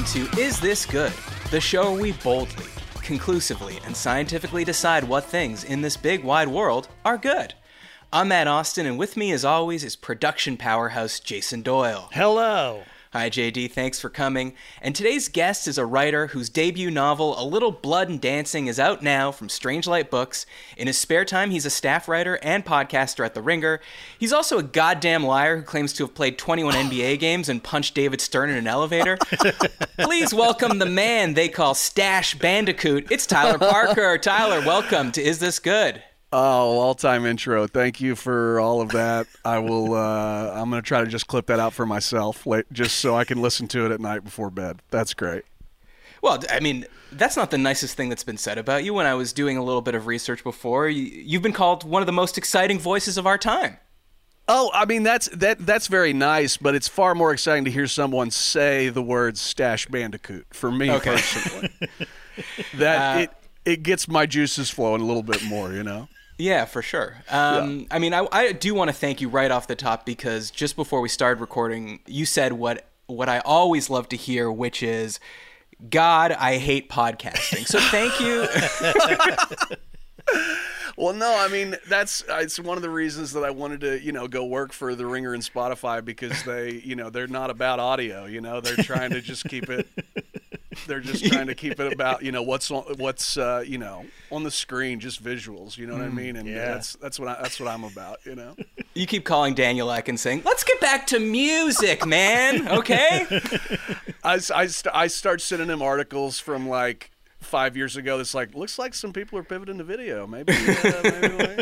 to Is This Good? The show where we boldly, conclusively, and scientifically decide what things in this big wide world are good. I'm Matt Austin, and with me as always is production powerhouse Jason Doyle. Hello. Hi JD, thanks for coming. And today's guest is a writer whose debut novel, A Little Blood and Dancing, is out now from Strange Light Books. In his spare time, he's a staff writer and podcaster at The Ringer. He's also a goddamn liar who claims to have played 21 NBA games and punched David Stern in an elevator. Please welcome the man they call Stash Bandicoot. It's Tyler Parker. Tyler, welcome to Is This Good? Oh, all-time intro. Thank you for all of that. I will, I'm going to try to just clip that out for myself, just so I can listen to it at night before bed. That's great. Well, I mean, that's not the nicest thing that's been said about you. When I was doing a little bit of research before, you've been called one of the most exciting voices of our time. Oh, I mean, that's very nice, but it's far more exciting to hear someone say the words Stash Bandicoot, for me personally. It gets my juices flowing a little bit more, you know? Yeah, for sure. I mean, I do want to thank you right off the top because just before we started recording, you said what I always love to hear, which is, God, I hate podcasting. So thank you. Well, no, I mean, it's one of the reasons that I wanted to, go work for The Ringer and Spotify because they're not about audio, they're trying to just keep it. They're just trying to keep it about, what's on the screen, just visuals, you know what I mean? And that's what I'm about, You keep calling Daniel Ek and saying, "Let's get back to music, man." Okay? I start sending him articles from like 5 years ago that's like, looks like some people are pivoting to video. Maybe I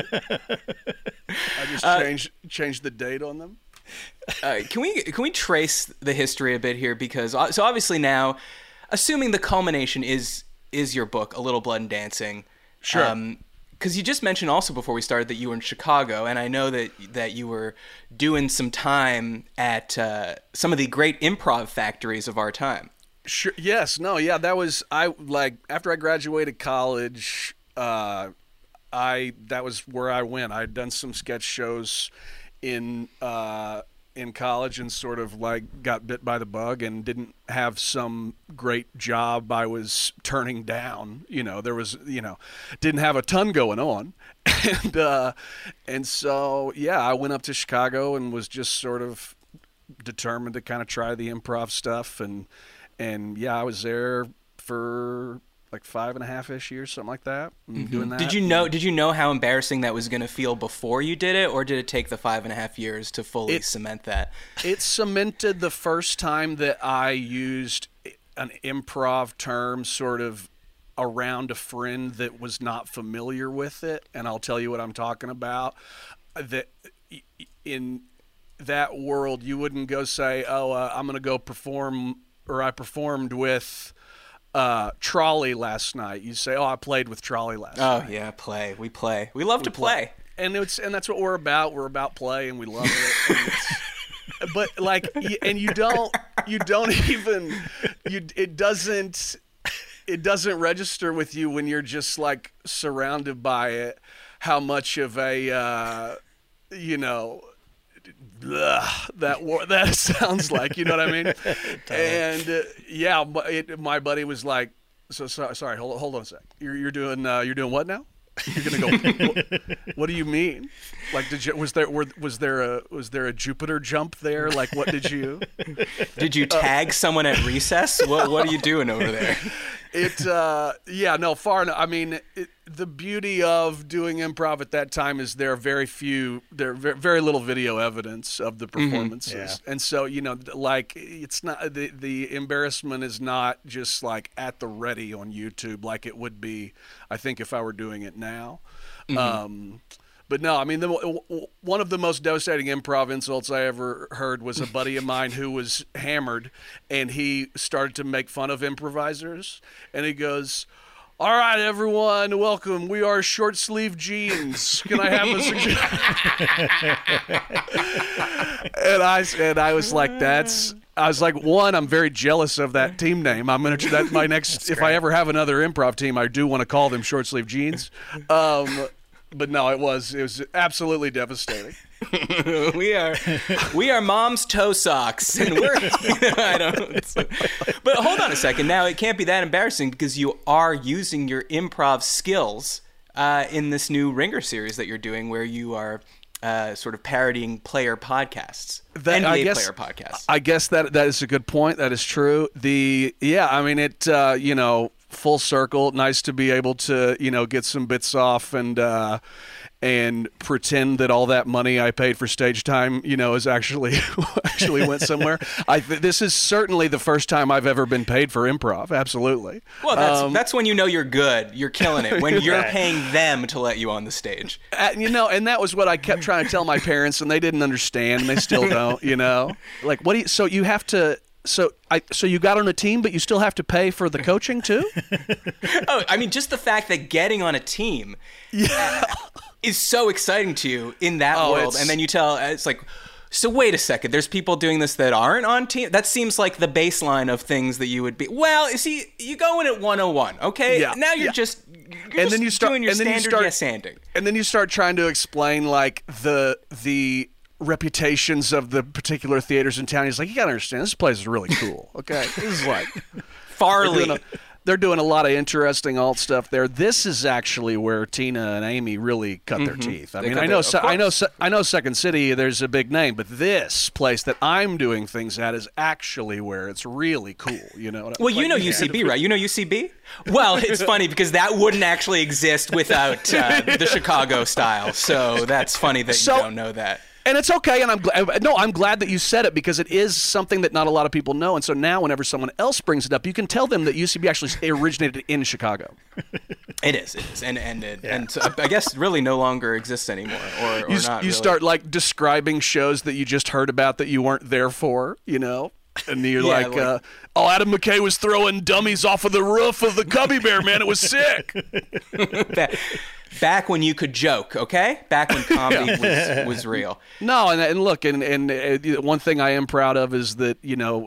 just changed the date on them. Can we trace the history a bit here? Because so obviously now, assuming the culmination is your book, A Little Blood and Dancing. Sure. Because you just mentioned also before we started that you were in Chicago, and I know that you were doing some time at some of the great improv factories of our time. Sure. Yes. No. Yeah. That was after I graduated college. That was where I went. I had done some sketch shows in college and sort of like got bit by the bug and didn't have some great job I was turning down. There was didn't have a ton going on, and so I went up to Chicago and was just sort of determined to kind of try the improv stuff and I was there for like 5.5-ish years, something like that. Doing that. Did you know how embarrassing that was going to feel before you did it, or did it take the 5.5 years to fully cement that? It cemented the first time that I used an improv term sort of around a friend that was not familiar with it, and I'll tell you what I'm talking about. That in that world, you wouldn't go say, I'm going to go perform, or I performed with Trolley last night. You say, I played with Trolley last night. Oh yeah, play. We play. We love to play. And that's what we're about. We're about play, and we love it. But like, and it doesn't register with you when you're just like surrounded by it, how much of a that sounds like, you know what I mean? And my buddy was like, sorry, hold on a sec. You're doing what now? You're gonna go. What do you mean? Like, was there a Jupiter jump there? Like, what did you? Did you tag someone at recess? What are you doing over there? Far enough. I mean, the beauty of doing improv at that time is there are very little video evidence of the performances, and so it's not the embarrassment is not just like at the ready on YouTube like it would be, I think, if I were doing it now. But no, I mean, one of the most devastating improv insults I ever heard was a buddy of mine who was hammered, and he started to make fun of improvisers, and he goes, "All right, everyone, welcome. We are Short Sleeve Jeans. Can I have a suggestion?" And I was like, one, I'm very jealous of that team name. I'm gonna that my next. If I ever have another improv team, I do want to call them Short Sleeve Jeans. But no, it was absolutely devastating. we are mom's toe socks, and we're I don't. But hold on a second. Now it can't be that embarrassing because you are using your improv skills in this new Ringer series that you're doing, where you are sort of parodying player podcasts, NBA player podcasts. I guess that is a good point. That is true. I mean it. Full circle. Nice to be able to get some bits off and pretend that all that money I paid for stage time, is actually went somewhere. This is certainly the first time I've ever been paid for improv. Absolutely. Well, that's when you're good. You're killing it. When you're paying them to let you on the stage. And that was what I kept trying to tell my parents, and they didn't understand, and they still don't. Like, what do you? So you have to. So you got on a team, but you still have to pay for the coaching too? Oh, I mean, just the fact that getting on a team is so exciting to you in that world. And then you tell, it's like, so wait a second, there's people doing this that aren't on team? That seems like the baseline of things that you would be. Well, you see, you go in at 101, okay? Yeah, now you're just then you start, doing your standard yes-anding. And then you start trying to explain, like, the reputations of the particular theaters in town. He's like, you gotta understand, this place is really cool. Okay, this is like Farley. They're doing a lot of interesting alt stuff there. This is actually where Tina and Amy really cut their teeth. I mean, I know Second City, there's a big name, but this place that I'm doing things at is actually where it's really cool. Well, UCB, right? You know UCB? Well, it's funny because that wouldn't actually exist without the Chicago style. So that's funny that you don't know that. And it's okay, and I'm glad that you said it because it is something that not a lot of people know. And so now, whenever someone else brings it up, you can tell them that UCB actually originated in Chicago. It is, and so I guess really no longer exists anymore, or not. You really. Start like describing shows that you just heard about that you weren't there for, and you're Adam McKay was throwing dummies off of the roof of the Cubby Bear, man. It was sick. Back when you could joke, okay? Back when comedy was real. No, and look, and one thing I am proud of is that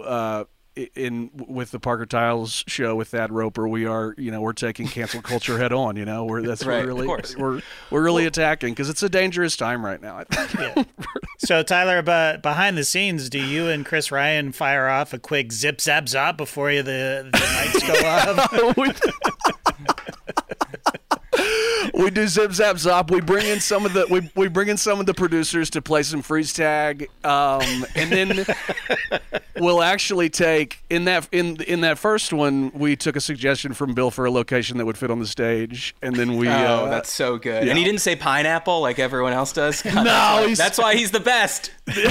with the Parker Tiles show with Thad Roper, we are we're taking cancel culture head on. We're really attacking because it's a dangerous time right now. I think. Yeah. So Tyler, behind the scenes, do you and Chris Ryan fire off a quick zip zap zop before the mics go off? We do zip zap zop. We bring in some of the producers to play some freeze tag, and then we'll actually take in that first one. We took a suggestion from Bill for a location that would fit on the stage, and then we. That's so good. Yeah. And he didn't say pineapple like everyone else does. God, no, that's why he's the best.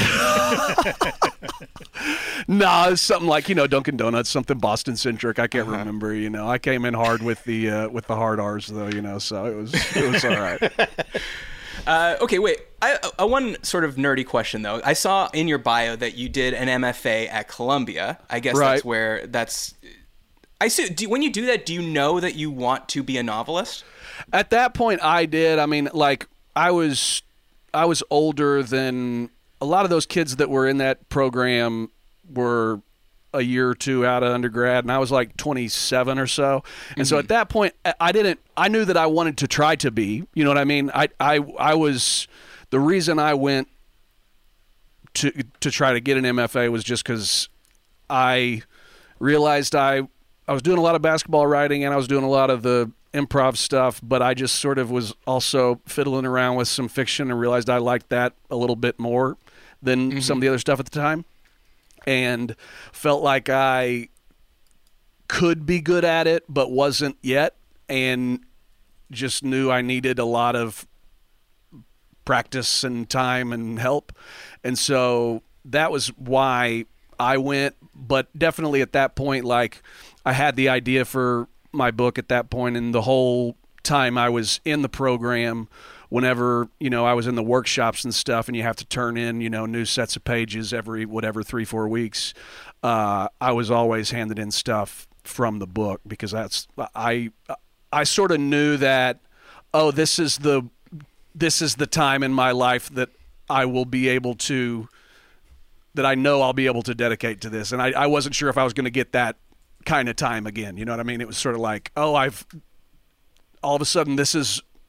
No, it's something like Dunkin' Donuts, something Boston centric. I can't remember. I came in hard with the hard R's though. So it was all right. Okay, wait. I one sort of nerdy question though. I saw in your bio that you did an MFA at Columbia. I guess right. That's where that's. I see. When you do that, do you know that you want to be a novelist? At that point, I did. I mean, like I was older than a lot of those kids that were in that program were a year or two out of undergrad, and I was like 27 or so. And so at that point, I knew that I wanted to try to be, you know what I mean? I was, the reason I went to try to get an MFA was just because I realized I was doing a lot of basketball writing and I was doing a lot of the improv stuff, but I just sort of was also fiddling around with some fiction and realized I liked that a little bit more than some of the other stuff at the time, and felt like I could be good at it but wasn't yet, and just knew I needed a lot of practice and time and help. And so that was why I went. But definitely at that point, like, I had the idea for my book at that point, and the whole time I was in the program, whenever, I was in the workshops and stuff, and you have to turn in, new sets of pages every 3-4 weeks, I was always handed in stuff from the book, because I sort of knew that, this is the time in my life that I will be able to, that I know I'll be able to dedicate to this. And I wasn't sure if I was going to get that kind of time again. You know what I mean? It was sort of like, all of a sudden this is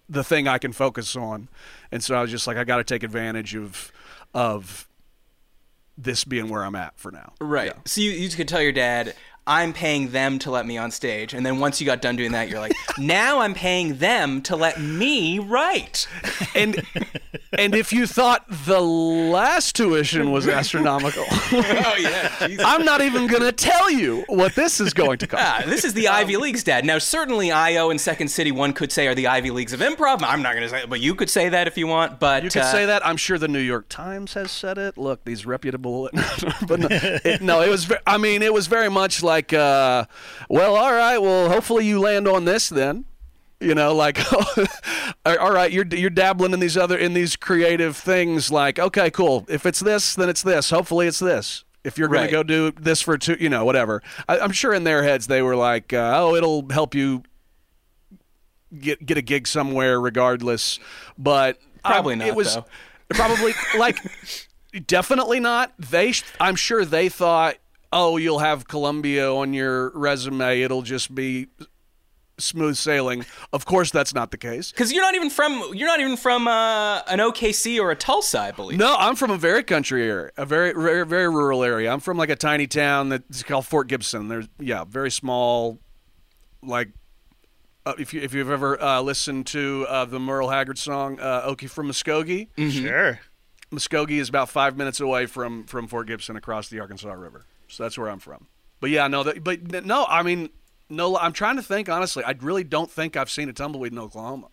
the thing I can focus on. And so I was just like, I got to take advantage of this being where I'm at for now. Right. Yeah. So you could tell your dad, I'm paying them to let me on stage. And then once you got done doing that, you're like, now I'm paying them to let me write. And if you thought the last tuition was astronomical, Oh, yeah. Jesus. I'm not even going to tell you what this is going to cost. This is the Ivy Leagues, Dad. Now, certainly IO and Second City, one could say, are the Ivy Leagues of improv. I'm not going to say it, but you could say that if you want. But You could say that. I'm sure the New York Times has said it. Look, these reputable. But it was. It was very much like, well, all right. Well, hopefully you land on this then. You know, like, all right, you're dabbling in these creative things. Like, okay, cool. If it's this, then it's this. Hopefully, it's this. If you're going Right. to go do this for two, whatever. I'm sure in their heads they were like, oh, it'll help you get a gig somewhere, regardless. But Probably not, It was though. probably like definitely not. I'm sure they thought, oh, you'll have Columbia on your resume. It'll just be smooth sailing. Of course, that's not the case. Because you're not even from an OKC or a Tulsa, I believe. No, I'm from a very country area, a very, very, very rural area. I'm from like a tiny town that's called Fort Gibson. There's very small. Like, if you've ever listened to the Merle Haggard song "Okie from Muskogee," Sure. Muskogee is about 5 minutes away from Fort Gibson across the Arkansas River. So that's where I'm from. But yeah, no, no, I'm trying to think, honestly. I really don't think I've seen a tumbleweed in Oklahoma.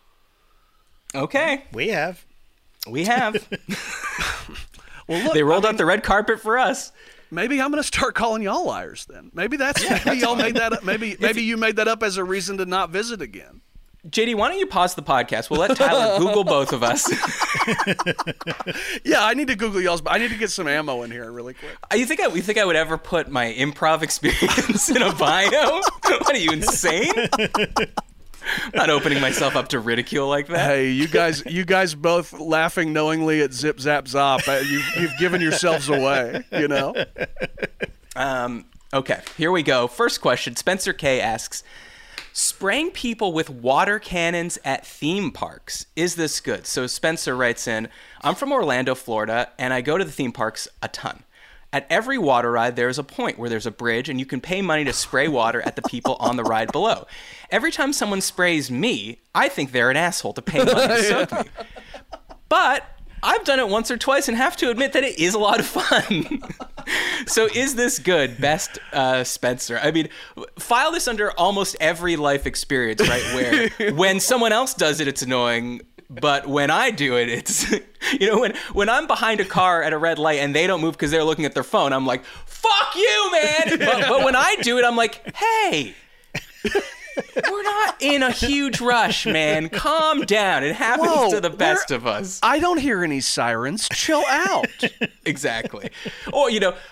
Okay, We have. we have. Well, look, They rolled out the red carpet for us. maybe I'm going to start calling y'all liars then. Maybe maybe y'all made that up. Maybe you made that up as a reason to not visit again. JD, why don't you pause the podcast? We'll let Tyler Google both of us. Yeah, I need to Google y'all's, but I need to get some ammo in here really quick. You think I would ever put my improv experience in a bio? What are you, insane? I'm not opening myself up to ridicule like that. Hey, you guys both laughing knowingly at Zip Zap Zop. You've given yourselves away, Okay, here we go. First question. Spencer K asks, spraying people with water cannons at theme parks. Is this good? So Spencer writes in, I'm from Orlando, Florida, and I go to the theme parks a ton. At every water ride, there is a point where there's a bridge and you can pay money to spray water at the people on the ride below. Every time someone sprays me, I think they're an asshole to pay money to soak me. But I've done it once or twice and have to admit that it is a lot of fun. So is this good? Best Spencer. I mean, file this under almost every life experience, right? Where when someone else does it, it's annoying. But when I do it, it's, when I'm behind a car at a red light and they don't move because they're looking at their phone, I'm like, fuck you, man. But when I do it, I'm like, hey, we're not in a huge rush, man. Calm down. It happens to the best of us. I don't hear any sirens. Chill out. Exactly. Or,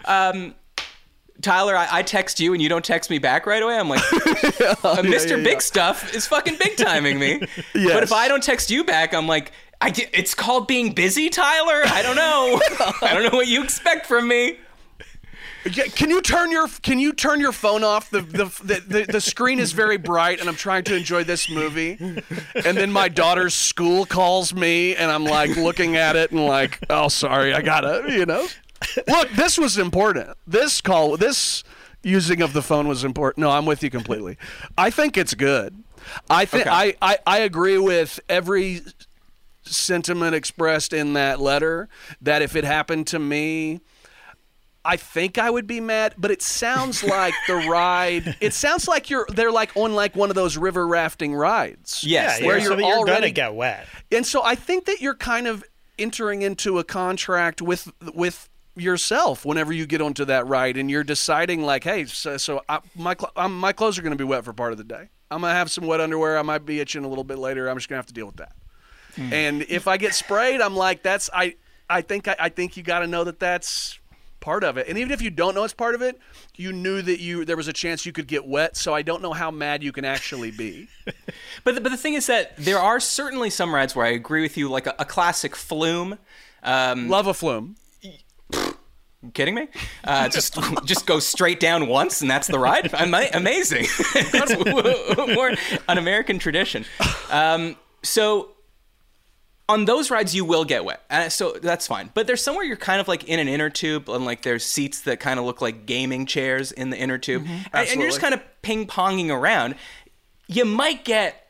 Tyler, I text you and you don't text me back right away. I'm like, Mr. Big Stuff is fucking big timing me. Yes. But if I don't text you back, I'm like, it's called being busy, Tyler. I don't know. I don't know what you expect from me. Yeah, can you turn your phone off? The screen is very bright, and I'm trying to enjoy this movie. And then my daughter's school calls me, and I'm like looking at it and like, oh, sorry, I gotta, Look, this was important. This using of the phone was important. No, I'm with you completely. I think it's good. I think Okay. I agree with every sentiment expressed in that letter. That if it happened to me, I think I would be mad, but it sounds like the ride. It sounds like they're like on like one of those river rafting rides. Yes, where you're you're already gonna get wet. And so I think that you're kind of entering into a contract with yourself whenever you get onto that ride, and you're deciding like, hey, my clothes are going to be wet for part of the day. I'm going to have some wet underwear. I might be itching a little bit later. I'm just going to have to deal with that. And if I get sprayed, I'm like, I think you got to know that that's part of it. And even if you don't know it's part of it, you knew that there was a chance you could get wet. So I don't know how mad you can actually be. But the thing is that there are certainly some rides where I agree with you, like a classic Flume. Love a Flume. You kidding me? Just go straight down once and that's the ride? Amazing. It's more an American tradition. So on those rides, you will get wet. So that's fine. But there's somewhere you're kind of like in an inner tube, and like there's seats that kind of look like gaming chairs in the inner tube. And you're just kind of ping-ponging around. You might get,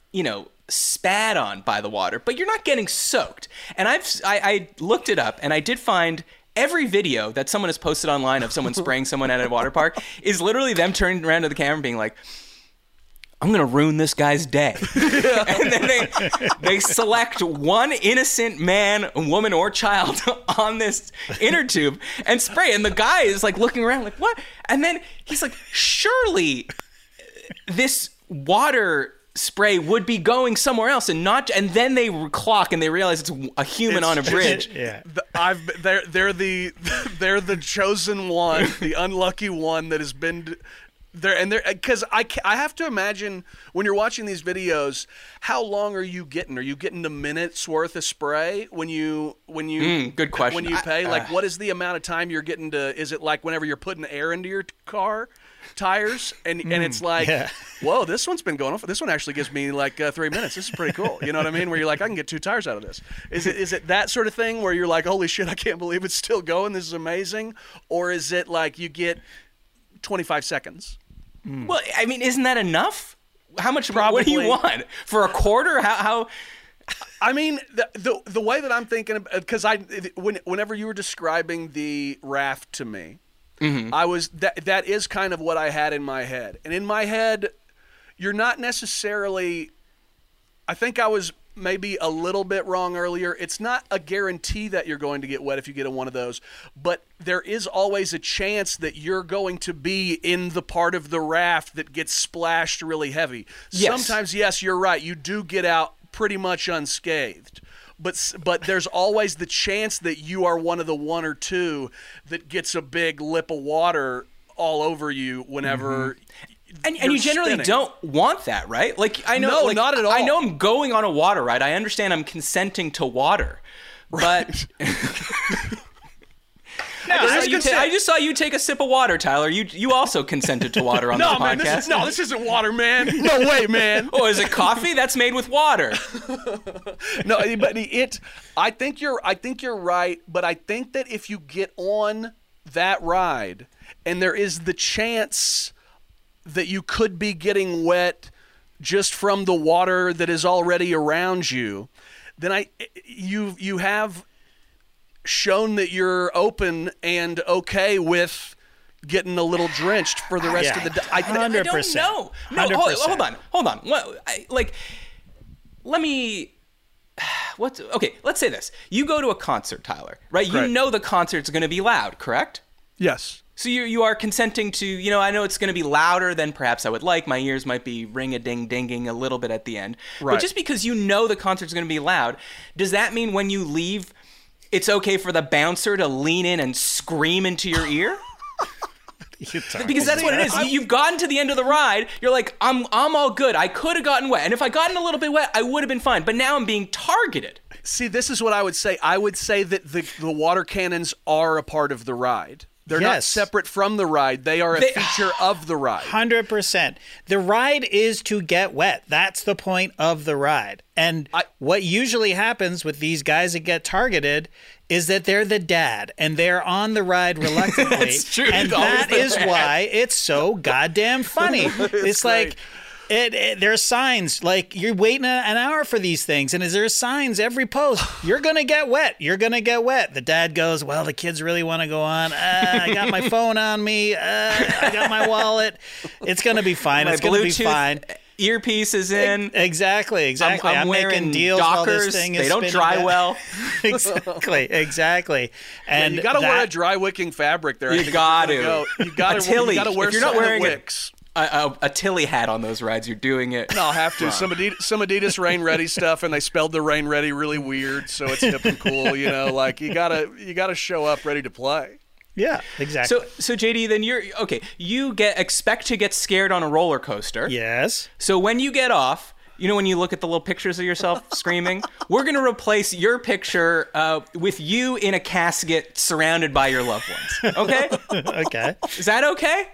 spat on by the water, but you're not getting soaked. And I looked it up, and I did find every video that someone has posted online of someone spraying someone at a water park is literally them turning around to the camera and being like, I'm going to ruin this guy's day. And then they select one innocent man, woman, or child on this inner tube and spray. And the guy is like looking around like, what? And then he's like, surely this water spray would be going somewhere else and then they clock and they realize it's a human on a bridge. They're the chosen one, the unlucky one that has been there. And because I have to imagine when you're watching these videos, how long are you getting? Are you getting a minute's worth of spray when you good question. When you pay? What is the amount of time you're getting to? Is it like whenever you're putting air into your car tires and it's like, whoa, this one's been going on. This one actually gives me like 3 minutes. This is pretty cool. You know what I mean? Where you're like, I can get 2 tires out of this. Is it that sort of thing where you're like, holy shit, I can't believe it's still going. This is amazing. Or is it like you get 25 seconds? Well, I mean, isn't that enough? How much? Probably. What do you want for a quarter? How? I mean, the way that I'm thinking, because whenever you were describing the raft to me, I was that is kind of what I had in my head. And in my head, you're not necessarily. I think I was maybe a little bit wrong earlier. It's not a guarantee that you're going to get wet if you get in one of those, but there is always a chance that you're going to be in the part of the raft that gets splashed really heavy. Yes. Sometimes, yes, you're right. You do get out pretty much unscathed. But there's always the chance that you are one of the 1 or 2 that gets a big lip of water all over you whenever And you generally spinning. don't want that, right? Like I know, No, not at all. I know I'm going on a water ride. I understand I'm consenting to water, but I just saw you take a sip of water, Tyler. You also consented to water on this podcast. Man, this isn't water, man. No way, man. Oh, is it coffee? That's made with water. No, but I think you're right, but I think that if you get on that ride and there is the chance that you could be getting wet just from the water that is already around you, then you have shown that you're open and okay with getting a little drenched for the rest of the day. 100%. I don't know. No, 100%. hold on. Let's say this. You go to a concert, Tyler, right? You know the concert's going to be loud, correct? Yes. So you are consenting to, I know it's going to be louder than perhaps I would like. My ears might be ring-a-ding-dinging a little bit at the end. Right. But just because you know the concert's going to be loud, does that mean when you leave, it's okay for the bouncer to lean in and scream into your ear? Because that's what it is. You've gotten to the end of the ride. You're like, I'm all good. I could have gotten wet. And if I gotten a little bit wet, I would have been fine. But now I'm being targeted. See, this is what I would say. I would say that the water cannons are a part of the ride. They're not separate from the ride. They are a feature of the ride. 100%. The ride is to get wet. That's the point of the ride. And what usually happens with these guys that get targeted is that they're the dad and they're on the ride reluctantly. That's true. And that is why it's so goddamn funny. It's like... There's signs like you're waiting an hour for these things, and there's signs every post. You're gonna get wet. You're gonna get wet. The dad goes, "Well, the kids really want to go on. I got my phone on me. I got my wallet. It's gonna be fine. It's gonna be fine." Earpiece is in. Exactly. I'm making deals Dockers. while this thing is They don't dry down. well. Exactly. And you got to wear a dry wicking fabric there. You got to. You got to wear if you're not wearing wicks. A Tilly hat on those rides, you're doing it. No, I'll have to. Some Adidas Rain Ready stuff, and they spelled the Rain Ready really weird, so it's hip and cool. Like you gotta show up ready to play. Yeah, exactly. So JD, then you expect to get scared on a roller coaster. Yes. So when you get off, when you look at the little pictures of yourself screaming, we're going to replace your picture with you in a casket surrounded by your loved ones. Okay? Okay. Is that okay?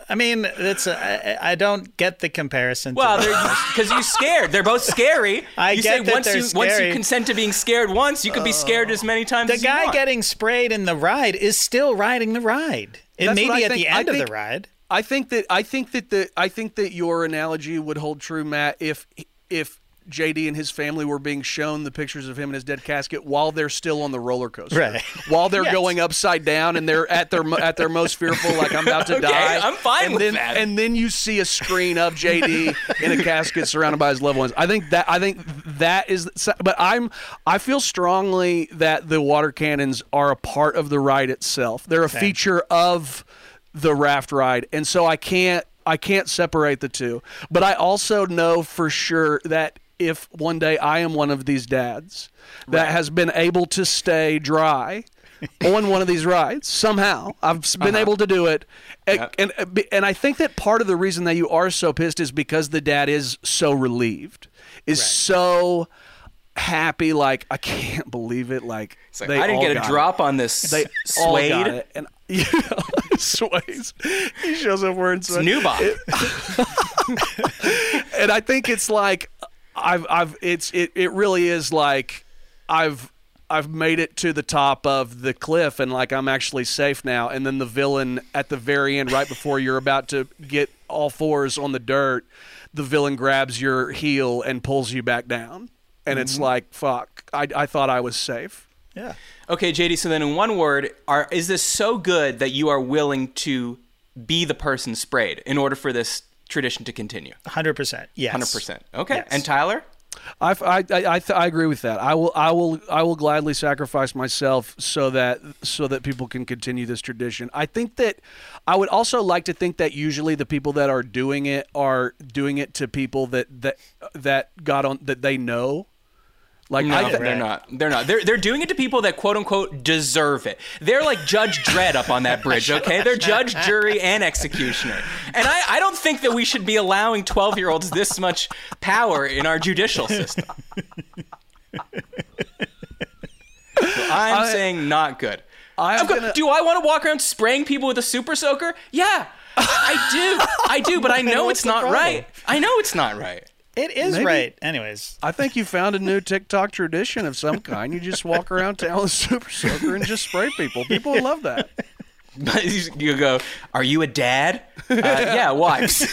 I mean, I don't get the comparison. Well, because you're scared. They're both scary. I get that they're once scary. you consent to being scared once, you can be scared as many times The as you guy want. getting sprayed in the ride is still riding the ride. It That's may what be I at think. the end of the ride. I think that your analogy would hold true, Matt, if JD and his family were being shown the pictures of him in his dead casket while they're still on the roller coaster, Right. While they're Yes. going upside down and they're at their most fearful, like I'm about to die. I'm fine and with then, that. And then you see a screen of JD in a casket surrounded by his loved ones. I think that is. But I feel strongly that the water cannons are a part of the ride itself. They're a feature of the raft ride, and so I can't separate the two. But I also know for sure that if one day I am one of these dads that has been able to stay dry on one of these rides somehow, I've been able to do it, and I think that part of the reason that you are so pissed is because the dad is so relieved, so happy, like I can't believe it, like Like, they I didn't all get a got drop it. on this They all suede. got it. And sways. He shows up wearing It's suede. Nubock. And I think it's like it really is like I've made it to the top of the cliff and like I'm actually safe now, and then the villain at the very end, right before you're about to get all fours on the dirt, the villain grabs your heel and pulls you back down. And it's like, fuck, I thought I was safe. Yeah. Okay, JD, so then in one word, is this so good that you are willing to be the person sprayed in order for this tradition to continue? 100%. Yes. 100%. Okay. Yes. And Tyler? I agree with that. I will gladly sacrifice myself so that people can continue this tradition. I think that I would also like to think that usually the people that are doing it to people that got on that they know. Like No, they're not. They're not. They're doing it to people that quote unquote deserve it. They're like Judge Dredd up on that bridge, okay? They're judge, jury, and executioner. And I don't think that we should be allowing 12-year-olds this much power in our judicial system. So I'm saying not good. Do I want to walk around spraying people with a super soaker? Yeah, I do, but I know What's it's the not problem? right. I know it's not right. It is Maybe. right. Anyways. I think you found a new TikTok tradition of some kind. You just walk around town with a super soaker and just spray people. People would love that. You go, are you a dad? Yeah, wipes.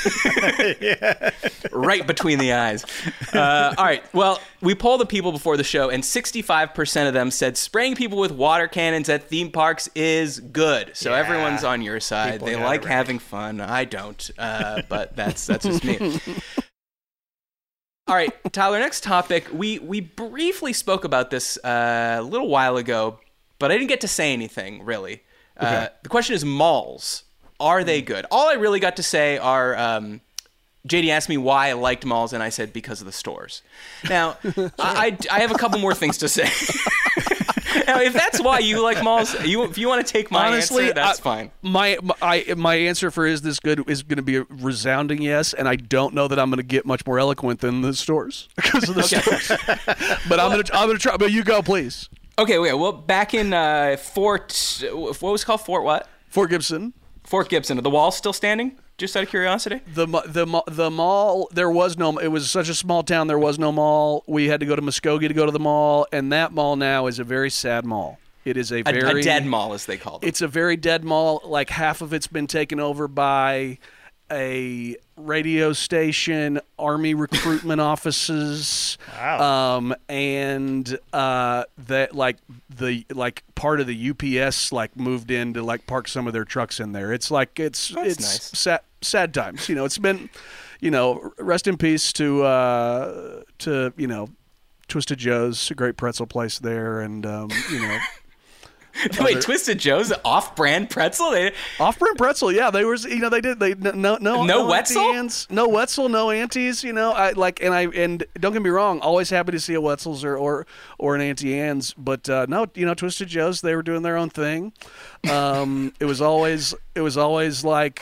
Right between the eyes. All right, well, we polled the people before the show, and 65% of them said spraying people with water cannons at theme parks is good. So Yeah. everyone's on your side. People They got it like right. having fun. I don't, but that's just me. All right, Tyler, next topic. We briefly spoke about this a little while ago, but I didn't get to say anything, really. The question is malls. Are they good? All I really got to say are, JD asked me why I liked malls, and I said because of the stores. Now, I have a couple more things to say. Now, if that's why you like malls, if you want to take my Honestly, answer, that's fine. My answer for is this good is going to be a resounding yes, and I don't know that I'm going to get much more eloquent than the stores because of the stores. But I'm gonna try. But you go, please. Okay, well, back in what was it called? Fort what? Fort Gibson. Fort Gibson. Are the walls still standing? Just out of curiosity. The mall, there was no. It was such a small town. There was no mall. We had to go to Muskogee to go to the mall, and that mall now is a very sad mall. It is a very a dead mall, as they call it. It's a very dead mall. Like half of it's been taken over by a radio station, Army recruitment offices, Wow. and that like part of the UPS like moved in to like park some of their trucks in there. It's like it's nice. sad times. You know, it's been, you know, rest in peace to you know, Twisted Joe's, a great pretzel place there, and you know. Wait, Twisted Joe's off-brand pretzel? Off-brand pretzel, yeah. They were, you know, no Wetzel? Auntie Anne's, no Wetzel, no Aunties, you know. And don't get me wrong, always happy to see a Wetzel's or an Auntie Anne's, but no, you know, Twisted Joe's, they were doing their own thing. It was always like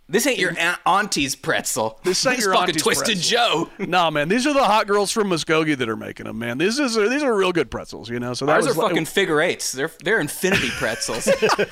This ain't your auntie's pretzel. This ain't your fucking auntie's Twisted pretzel. Joe. No, man, these are the hot girls from Muskogee that are making them, man. These are real good pretzels, you know. So that Ours was are fucking figure eights. They're infinity pretzels.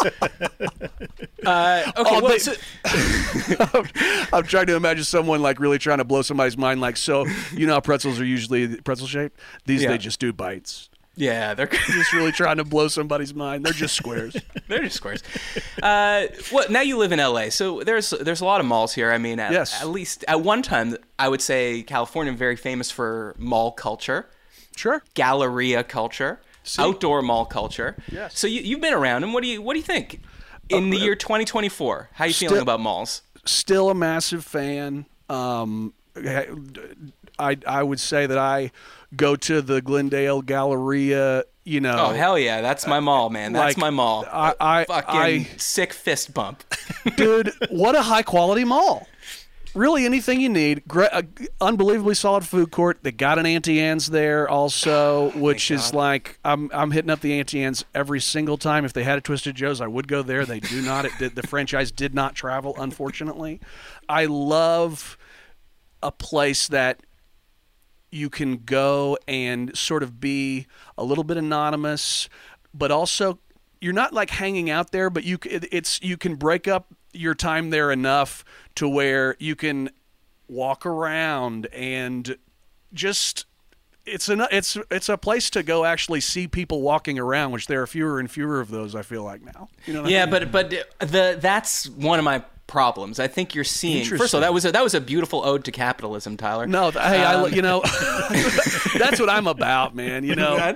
I'm trying to imagine someone like really trying to blow somebody's mind. Like, so you know how pretzels are usually pretzel shaped? These they just do bites. Yeah, they're Just really trying to blow somebody's mind. They're just squares. They're just squares. Well, now you live in LA, so there's a lot of malls here. I mean, at least at one time, I would say California very famous for mall culture, Sure. Galleria culture, outdoor mall culture. Yes. So you've been around them. What do you think in the year 2024? How are you feeling about malls? Still a massive fan. I would say that I go to the Glendale Galleria, you know. Oh, hell yeah. That's my mall, man. That's my mall. I Sick fist bump. Dude, what a high quality mall. Really anything you need. Unbelievably solid food court. They got an Auntie Anne's there also, which is like I'm hitting up the Auntie Anne's every single time. If they had a Twisted Joe's, I would go there. They do not. The franchise did not travel, unfortunately. I love a place that you can go and sort of be a little bit anonymous, but also you're not like hanging out there, but you can break up your time there enough to where you can walk around and just it's a place to go actually see people walking around, which there are fewer and fewer of those, I feel like now. You know what I mean? but that's one of my problems. I think you're seeing. First of all, that was a beautiful ode to capitalism, Tyler. No, hey, you know, that's what I'm about, man. You know,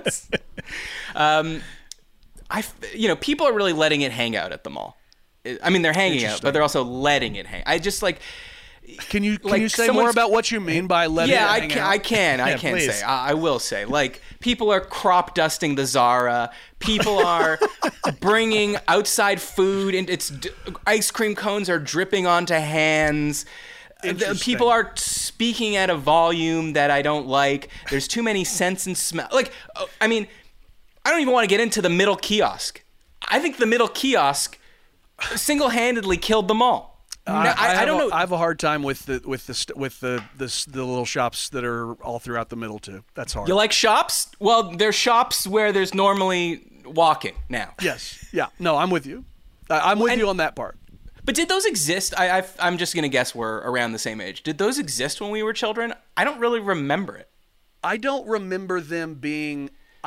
people are really letting it hang out at the mall. I mean, they're hanging out, but they're also letting it hang. I just like. Can you say more about what you mean by letting it hang out? I can please. say. I will say. Like, people are crop dusting the Zara. People are bringing outside food, and ice cream cones are dripping onto hands. People are speaking at a volume that I don't like. There's too many scents and smell. Like, I mean, I don't even want to get into the middle kiosk. I think the middle kiosk single-handedly killed them all. I don't know. I have a hard time with the little shops that are all throughout the middle too. That's hard. You like shops? Well, there's shops where there's normally walking now. Yes. Yeah. No, I'm with you. I'm with you on that part. But did those exist? I'm just gonna guess we're around the same age. Did those exist when we were children? I don't really remember it. I don't remember there being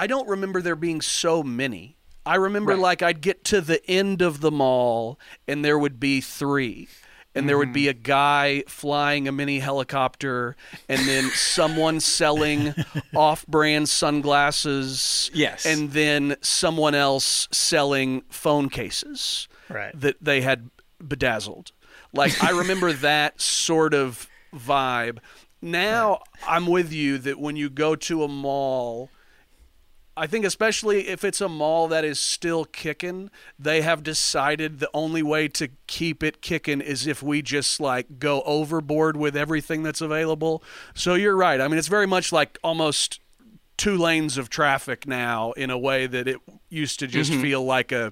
so many. I remember like I'd get to the end of the mall and there would be 3. And there would be a guy flying a mini helicopter, and then someone selling off-brand sunglasses. Yes. And then someone else selling phone cases that they had bedazzled. Like, I remember that sort of vibe. Now I'm with you that when you go to a mall, I think especially if it's a mall that is still kicking, they have decided the only way to keep it kicking is if we just like go overboard with everything that's available. So you're right. I mean, it's very much like almost 2 lanes of traffic now in a way that it used to just feel like a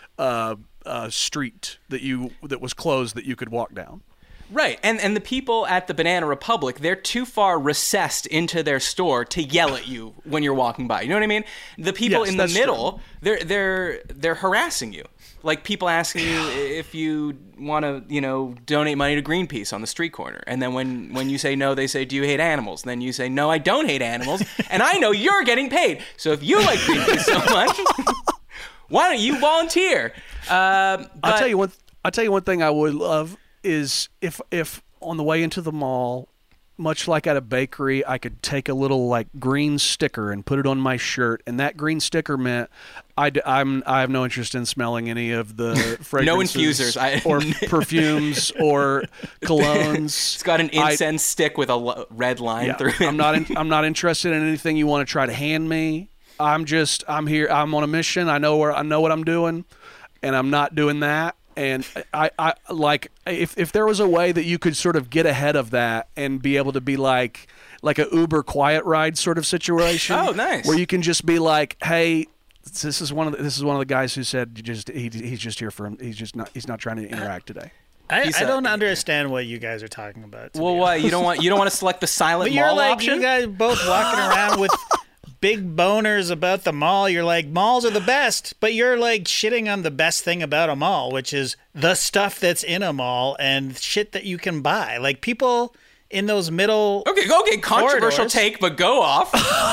street that was closed that you could walk down. Right, and the people at the Banana Republic, they're too far recessed into their store to yell at you when you're walking by. You know what I mean? The people in the middle, they're harassing you. Like people asking you if you want to, donate money to Greenpeace on the street corner. And then when you say no, they say, "Do you hate animals?" And then you say, "No, I don't hate animals." And I know you're getting paid. So if you like Greenpeace so much, why don't you volunteer? I'll tell you one thing I would love is if on the way into the mall, much like at a bakery, I could take a little like green sticker and put it on my shirt, and that green sticker meant I have no interest in smelling any of the fragrances, no infusers, or perfumes or colognes. It's got an incense stick with a red line through it. I'm not interested in anything you want to try to hand me. I'm here. I'm on a mission. I know what I'm doing, and I'm not doing that. And I like if there was a way that you could sort of get ahead of that and be able to be like a Uber quiet ride sort of situation. Oh, nice. Where you can just be like, hey, this is one of the guys who said he's not trying to interact today. I don't understand what you guys are talking about. Well, what you don't want to select the silent but you're mall like option? you guys both walking around with big boners about the mall. You're like, malls are the best, but you're like shitting on the best thing about a mall, which is the stuff that's in a mall and shit that you can buy. Like people in those middle Okay, controversial corridors. take, but go off.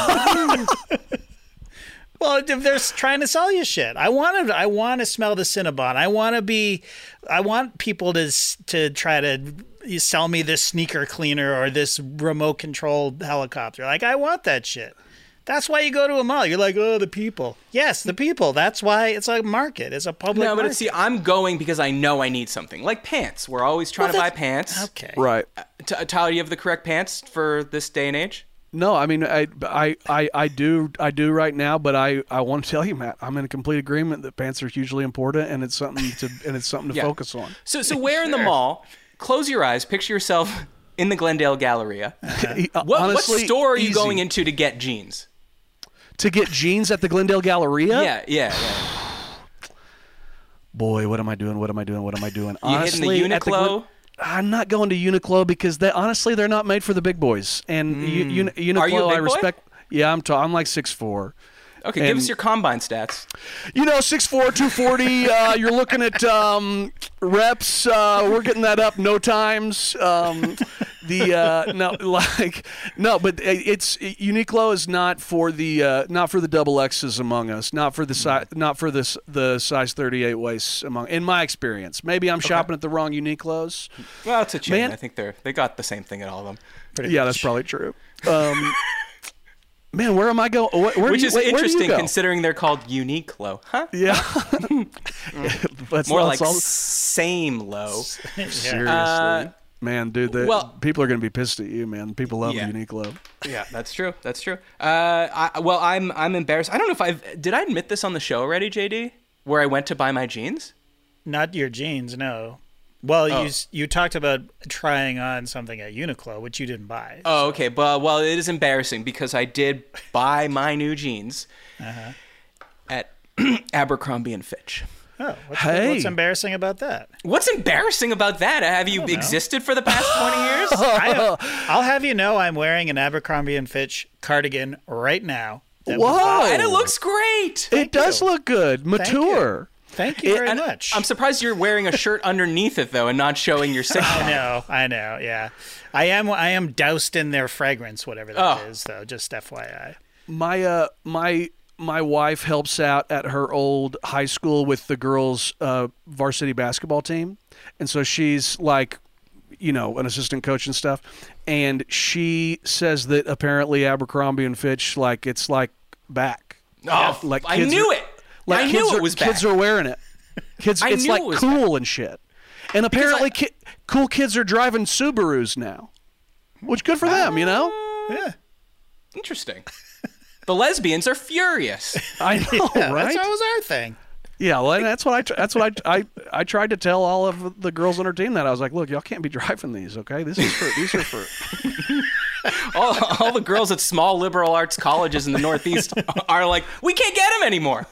Well, if they're trying to sell you shit, I want to smell the Cinnabon. I want people to try to sell me this sneaker cleaner or this remote controlled helicopter. Like, I want that shit. That's why you go to a mall. You're like, oh, the people. Yes, the people. That's why it's a market. It's a public No, but market. see, I'm going because I know I need something. Like pants. We're always trying to buy pants. Okay. Right. Tyler, you have the correct pants for this day and age? No, I mean I do right now, but I want to tell you, Matt, I'm in complete agreement that pants are hugely important, and it's something to Yeah. focus on. So where in the mall, close your eyes, picture yourself in the Glendale Galleria. What Honestly, store are you easy. going into to get jeans? To get jeans at the Glendale Galleria? Yeah. Boy, what am I doing? You hitting Honestly, the at Uniqlo? I'm not going to Uniqlo because honestly, they're not made for the big boys. And Uniqlo, Are you a big I boy? respect. Yeah, I'm like 6'4". Okay, give And- us your combine stats. 6'4", 240. You're looking at reps. We're getting that up no times. But it's Uniqlo is not for the double X's among us. Not for the size 38 waists in my experience. Maybe I'm shopping at the wrong Uniqlos. Well, it's a chain. Man. I think they got the same thing at all of them. Yeah, that's probably true. Man, where am I going? Which is where do you interesting go? considering they're called Uniqlo. Huh? Yeah. That's More that's like all- same low. Seriously. Man, dude, people are going to be pissed at you, man. People love Yeah. Uniqlo. Yeah, that's true. I'm embarrassed. I don't know if did I admit this on the show already, JD? Where I went to buy my jeans? Not your jeans, no. Well, you talked about trying on something at Uniqlo, which you didn't buy. Oh, okay. But it is embarrassing because I did buy my new jeans at Abercrombie and Fitch. Oh, Hey. what's embarrassing about that? What's embarrassing about that? Have you existed for the past 20 years? I'll have you know I'm wearing an Abercrombie & Fitch cardigan right now. that was Whoa. bought- And it looks great. It does look good. Mature. Thank you very And much. I'm surprised you're wearing a shirt underneath it though, and not showing your six. I know. Yeah, I am doused in their fragrance, whatever that is. Though, just FYI. My wife helps out at her old high school with the girls' varsity basketball team, and so she's like, an assistant coach and stuff. And she says that apparently Abercrombie and Fitch, like it's like back. Oh, Like I kids knew are- it. Like I kids knew are, it was kids back. are wearing it. Kids, I it's knew like it was cool and shit. And apparently, cool kids are driving Subarus now, which good for them, Yeah, Interesting. The lesbians are furious. I know, right? that was our thing. Yeah, well, and that's what I tried to tell all of the girls on our team that I was like, look, y'all can't be driving these, okay? These are for. all the girls at small liberal arts colleges in the Northeast are like, we can't get them anymore.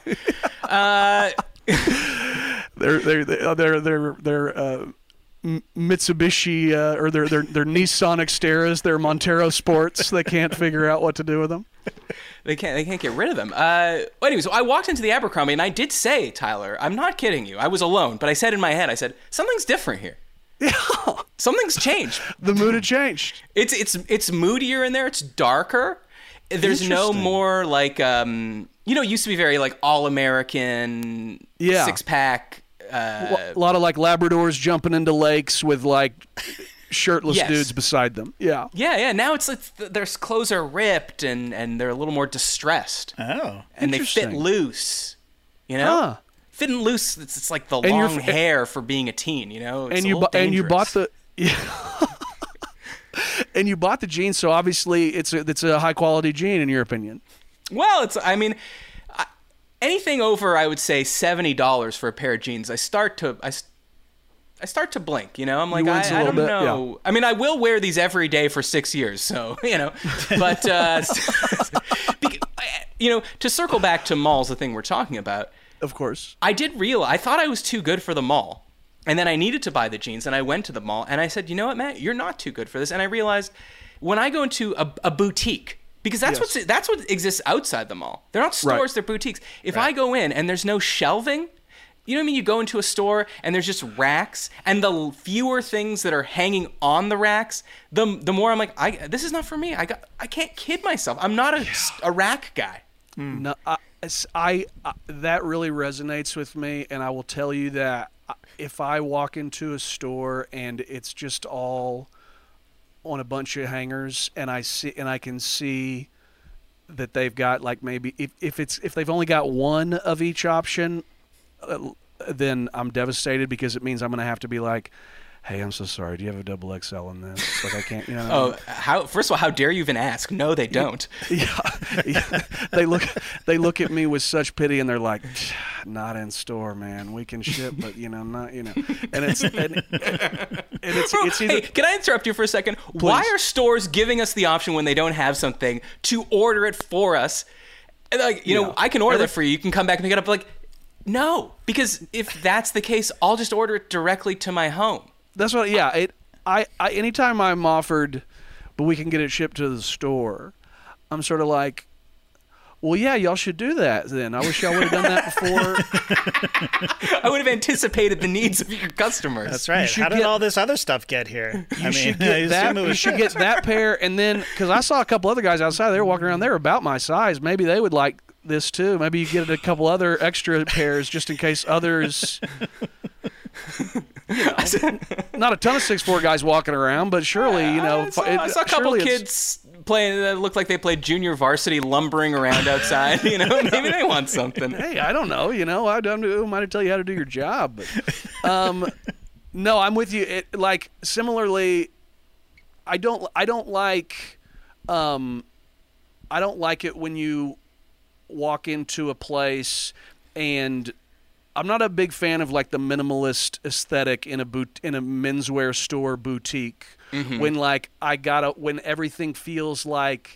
They're Mitsubishi or they're Nissan Xteras, they're Montero Sports. They can't figure out what to do with them. They can't get rid of them. Anyway, so I walked into the Abercrombie and I did say, Tyler, I'm not kidding you. I was alone, but I said in my head, something's different here. Yeah. Something's changed. The mood had changed. It's moodier in there. It's darker. There's no Interesting. more like it used to be very like all American, Yeah. 6-pack. A lot of like Labradors jumping into lakes with like shirtless Yes. dudes beside them. Yeah. Yeah. Now it's their clothes are ripped and they're a little more distressed. Oh, And they fit Interesting. loose. Huh. Fitting loose, it's like the And long hair for being a teen, It's And a you little and you bought dangerous. and you bought the jeans, so obviously it's a high quality jean in your opinion. Well, anything over, I would say $70 for a pair of jeans. I start to blink. I'm like, wince a I little don't bit, know. I mean, I will wear these every day for 6 years, so But to circle back to malls, the thing we're talking about. Of course. I thought I was too good for the mall. And then I needed to buy the jeans, and I went to the mall, and I said, you know what, Matt, you're not too good for this. And I realized when I go into a boutique, because that's what exists outside the mall. They're not stores, they're boutiques. If I go in and there's no shelving, you know what I mean? You go into a store and there's just racks, and the fewer things that are hanging on the racks, the more I'm like, this is not for me. I can't kid myself. I'm not a rack guy. No, I that really resonates with me, and I will tell you that if I walk into a store and it's just all on a bunch of hangers, and I can see that they've got like maybe if they've only got one of each option, then I'm devastated, because it means I'm going to have to be like, hey, I'm so sorry, do you have a double XL in this? Like, I can't, you know. First of all, how dare you even ask? No, they don't. Yeah. They look at me with such pity, and they're like, not in store, man. We can ship, but not, and it's either. Hey, can I interrupt you for a second? Please. Why are stores giving us the option when they don't have something to order it for us? And like, I can order that for you. You can come back and pick it up. Like, no, because if that's the case, I'll just order it directly to my home. That's what. Yeah. I anytime I'm offered, but we can get it shipped to the store, I'm sort of like, well, yeah, y'all should do that then. I wish y'all would have done that before. I would have anticipated the needs of your customers. That's right. How did all this other stuff get here? You should get that pair, and then, because I saw a couple other guys outside, they were walking around, they were about my size. Maybe they would like this too. Maybe you get a couple other extra pairs just in case others. Not a ton of 6'4" guys walking around, but surely, I saw a couple kids playing that looked like they played junior varsity, lumbering around outside. Maybe they want something. Hey, I don't know. I might tell you how to do your job. But, no, I'm with you. Similarly, I don't like it when you walk into a place, and I'm not a big fan of like the minimalist aesthetic in a menswear store boutique. Mm-hmm. When everything feels like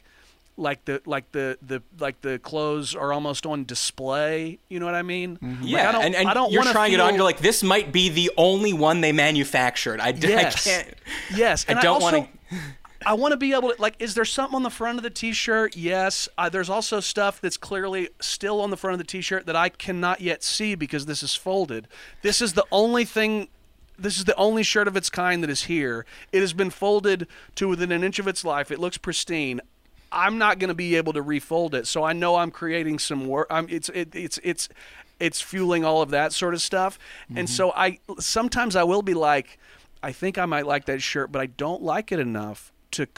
the clothes are almost on display. You know what I mean? Mm-hmm. Yeah, and you're trying it on. You're like, this might be the only one they manufactured. I can't. Yes, I don't want to. I want to be able to, is there something on the front of the T-shirt? Yes. There's also stuff that's clearly still on the front of the T-shirt that I cannot yet see because this is folded. This is the only shirt of its kind that is here. It has been folded to within an inch of its life. It looks pristine. I'm not going to be able to refold it, so I know I'm creating some work. It's fueling all of that sort of stuff. Mm-hmm. And so sometimes I will be like, I think I might like that shirt, but I don't like it enough to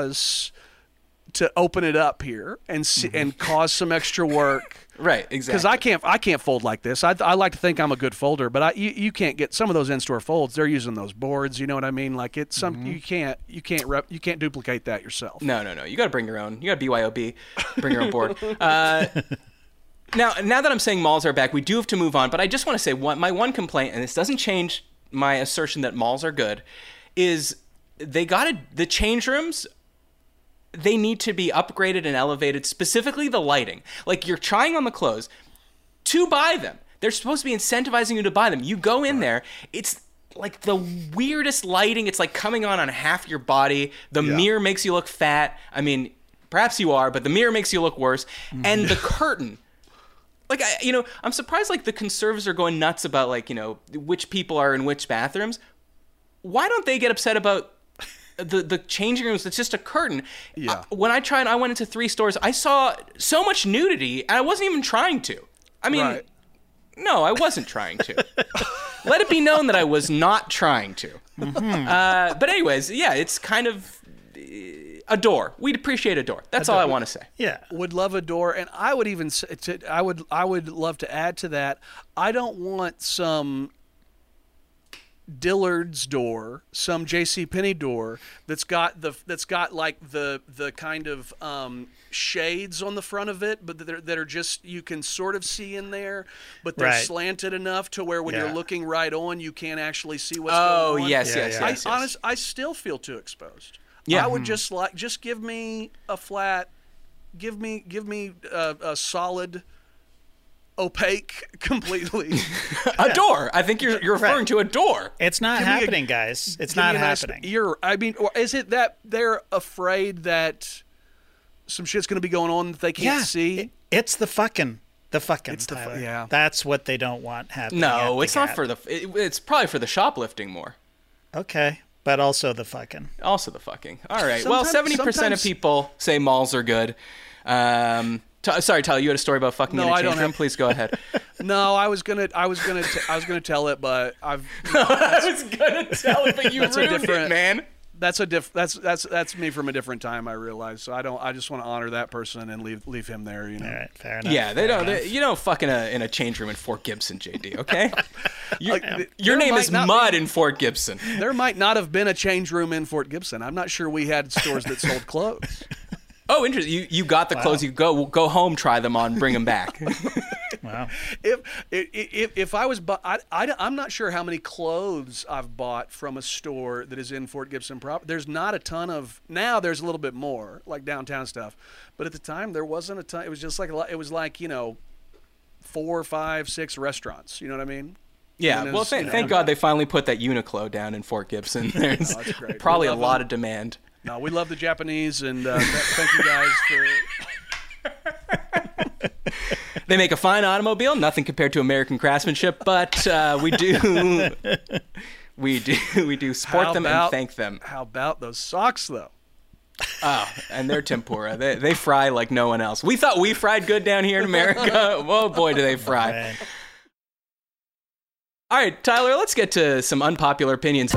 open it up here and cause some extra work. Right, exactly. Because I can't fold like this. I like to think I'm a good folder, but you can't get some of those in-store folds. They're using those boards. You know what I mean? Like it's some you can't duplicate that yourself. No. You got to bring your own. You got to BYOB, bring your own board. Now that I'm saying malls are back, we do have to move on. But I just want to say my one complaint, and this doesn't change my assertion that malls are good, is the change rooms. They need to be upgraded and elevated, specifically the lighting. Like, you're trying on the clothes to buy them. They're supposed to be incentivizing you to buy them. You go in there, it's like the weirdest lighting. It's like coming on half your body. The mirror makes you look fat. I mean, perhaps you are, but the mirror makes you look worse. And the curtain. Like, I'm surprised, like, the conservatives are going nuts about, like, which people are in which bathrooms. Why don't they get upset about the changing rooms? It's just a curtain. Yeah. When I went into 3 stores, I saw so much nudity, and I wasn't even trying to. I mean, No, I wasn't trying to. Let it be known that I was not trying to. Mm-hmm. But anyways, yeah, it's kind of a door. We'd appreciate a door. That's all I want to say. Yeah, would love a door, and I would even I would love to add to that. I don't want some Dillard's door, some JCPenney door that's got like the kind of shades on the front of it, but that are just, you can sort of see in there, but they're slanted enough to where when you're looking right on, you can't actually see what's going on. Yes. I still feel too exposed. Yeah. I would just give me a flat, give me a solid opaque completely. A door. I think you're referring to a door. It's not happening, guys. It's not happening. Or is it that they're afraid that some shit's going to be going on that they can't see? It's the fucking. Tyler. Yeah. That's what they don't want happening. No, it's not for the. It's probably for the shoplifting more. Okay, but also the fucking. Also the fucking. All right. Well, 70% of people say malls are good. Sorry, Tyler, you had a story about fucking in a change room? Please go ahead. No, I was gonna tell it, but I've. I was gonna tell it, but you ruined it, man. That's me from a different time. I realize, so I just want to honor that person and leave him there. You know. All right, fair enough. Yeah, you don't fuck in a change room in Fort Gibson, JD. Okay. Your name is Mud in Fort Gibson. There might not have been a change room in Fort Gibson. I'm not sure we had stores that sold clothes. Oh, interesting. You got the clothes. You go home, try them on, bring them back. Wow. If I was, I'm not sure how many clothes I've bought from a store that is in Fort Gibson proper. There's not a ton of. Now there's a little bit more, like downtown stuff, but at the time there wasn't a ton. It was just like it was like 4, 5, 6 restaurants. You know what I mean? Yeah. Well, thank God they finally put that Uniqlo down in Fort Gibson. There's probably a lot of demand. No, we love the Japanese, and thank you guys for. They make a fine automobile, nothing compared to American craftsmanship, but we do support them and thank them. How about those socks, though? Oh, and they're tempura. They fry like no one else. We thought we fried good down here in America. Oh boy, do they fry! Man. All right, Tyler, let's get to some unpopular opinions.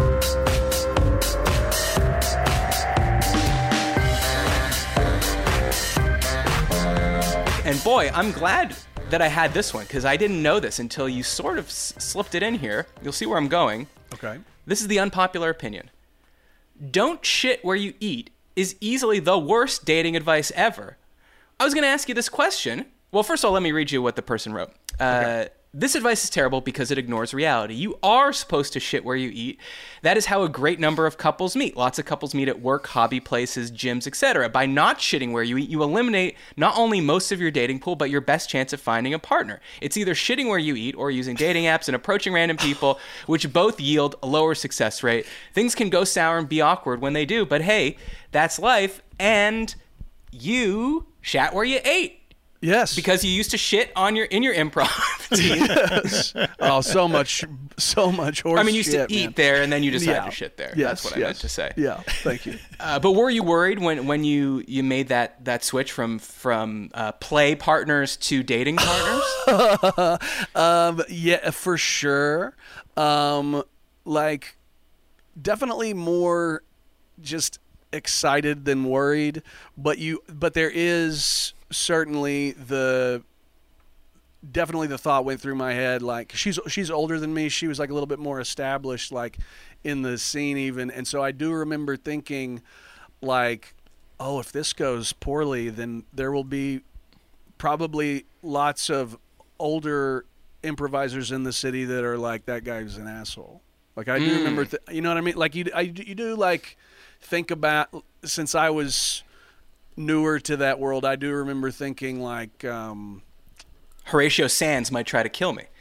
And boy, I'm glad that I had this one, because I didn't know this until you sort of slipped it in here. You'll see where I'm going. Okay. This is the unpopular opinion. Don't shit where you eat is easily the worst dating advice ever. I was going to ask you this question. Well, first of all, let me read you what the person wrote. Okay. This advice is terrible because it ignores reality. You are supposed to shit where you eat. That is how a great number of couples meet. Lots of couples meet at work, hobby places, gyms, etc. By not shitting where you eat, you eliminate not only most of your dating pool, but your best chance of finding a partner. It's either shitting where you eat or using dating apps and approaching random people, which both yield a lower success rate. Things can go sour and be awkward when they do, but hey, that's life, and you shat where you ate. Yes, because you used to shit in your improv team. Yes. Oh, so much horse. I mean, you used to eat man. there, and then you decided to shit there. Yes, that's what I meant to say. Yeah, thank you. But were you worried when you made that switch from play partners to dating partners? Yeah, for sure. Like, definitely more just excited than worried. But there is certainly definitely the thought went through my head, like she's older than me. She was like a little bit more established, like in the scene even. And so I do remember thinking like, oh, if this goes poorly, then there will be probably lots of older improvisers in the city that are like, that guy's an asshole. Like I do remember, you know what I mean? Like you do like think about, since I was newer to that world, I do remember thinking like Horatio Sands might try to kill me.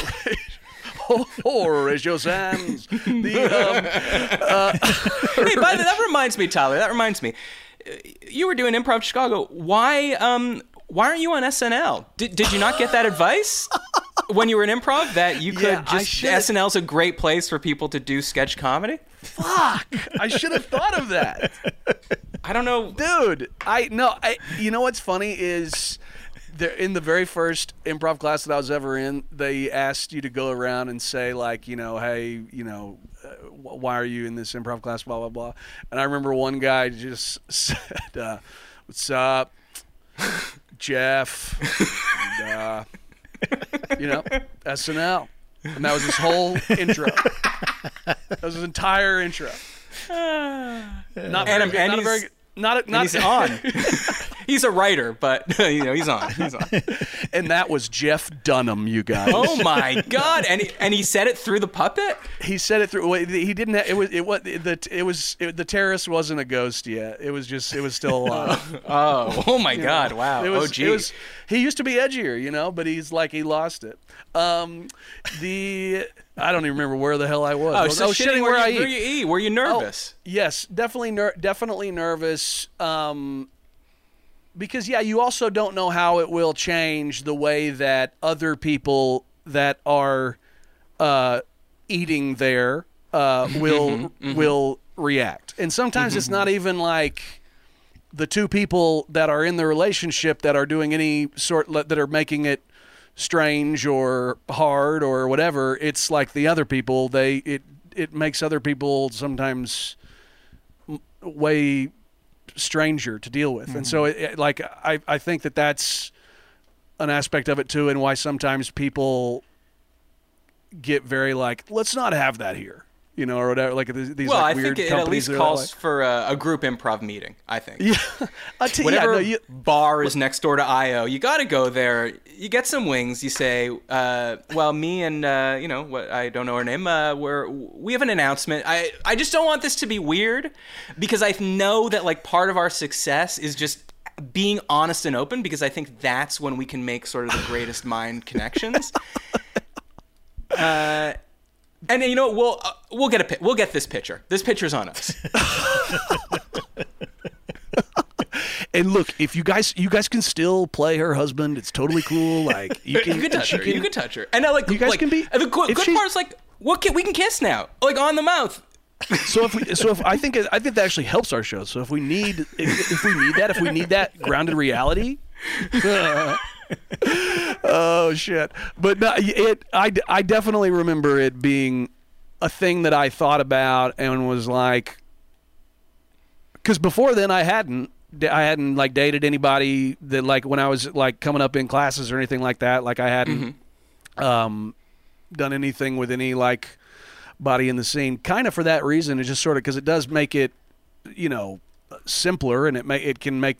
Horatio Sands. Hey, that reminds me, Tyler. That reminds me. You were doing improv in Chicago. Why aren't you on SNL? Did you not get that advice when you were in improv that you could SNL's a great place for people to do sketch comedy? Fuck! I should have thought of that. I don't know, dude. You know what's funny is in the very first improv class that I was ever in, they asked you to go around and say like, hey, why are you in this improv class? Blah blah blah. And I remember one guy just said, "What's up, Jeff?" And, SNL, and that was his whole intro. That was his entire intro. Not he's on. He's a writer, but he's on. He's on. And that was Jeff Dunham, you guys. Oh my God! And he said it through the puppet. He said it through. He didn't. The terrorist wasn't a ghost yet. It was still alive. Oh my God! Wow. He used to be edgier, but he's like he lost it. I don't even remember where the hell I was. Oh, so shitting where you eat. Were you nervous? Oh, yes, definitely nervous. Because you also don't know how it will change the way that other people that are eating there will react. And sometimes it's not even like the two people that are in the relationship that are doing any sort that are making it strange or hard or whatever. It's like the other people. It makes other people sometimes way stranger to deal with. And so I think that's an aspect of it too, and why sometimes people get very like, let's not have that here, or whatever. Like these I weird think it at least calls for a group improv meeting. I think. Whatever bar is next door to IO, you got to go there. You get some wings. You say, me and what, I don't know her name. We have an announcement. I just don't want this to be weird, because I know that like part of our success is just being honest and open, because I think that's when we can make sort of the greatest mind connections. And we'll get this picture. This picture's on us. And look, if you guys can still play her husband, it's totally cool. Like you can touch her. You can touch her. And you guys can be. The good part is like, we can kiss now, like on the mouth. So if I think that actually helps our show. So if we need that grounded reality. Oh shit! But no, I definitely remember it being a thing that I thought about and was like, because before then I hadn't like dated anybody that, like, when I was like coming up in classes or anything like that. Like I hadn't done anything with any like body in the scene. Kind of for that reason. It's just sort of because it does make it, simpler, and it can make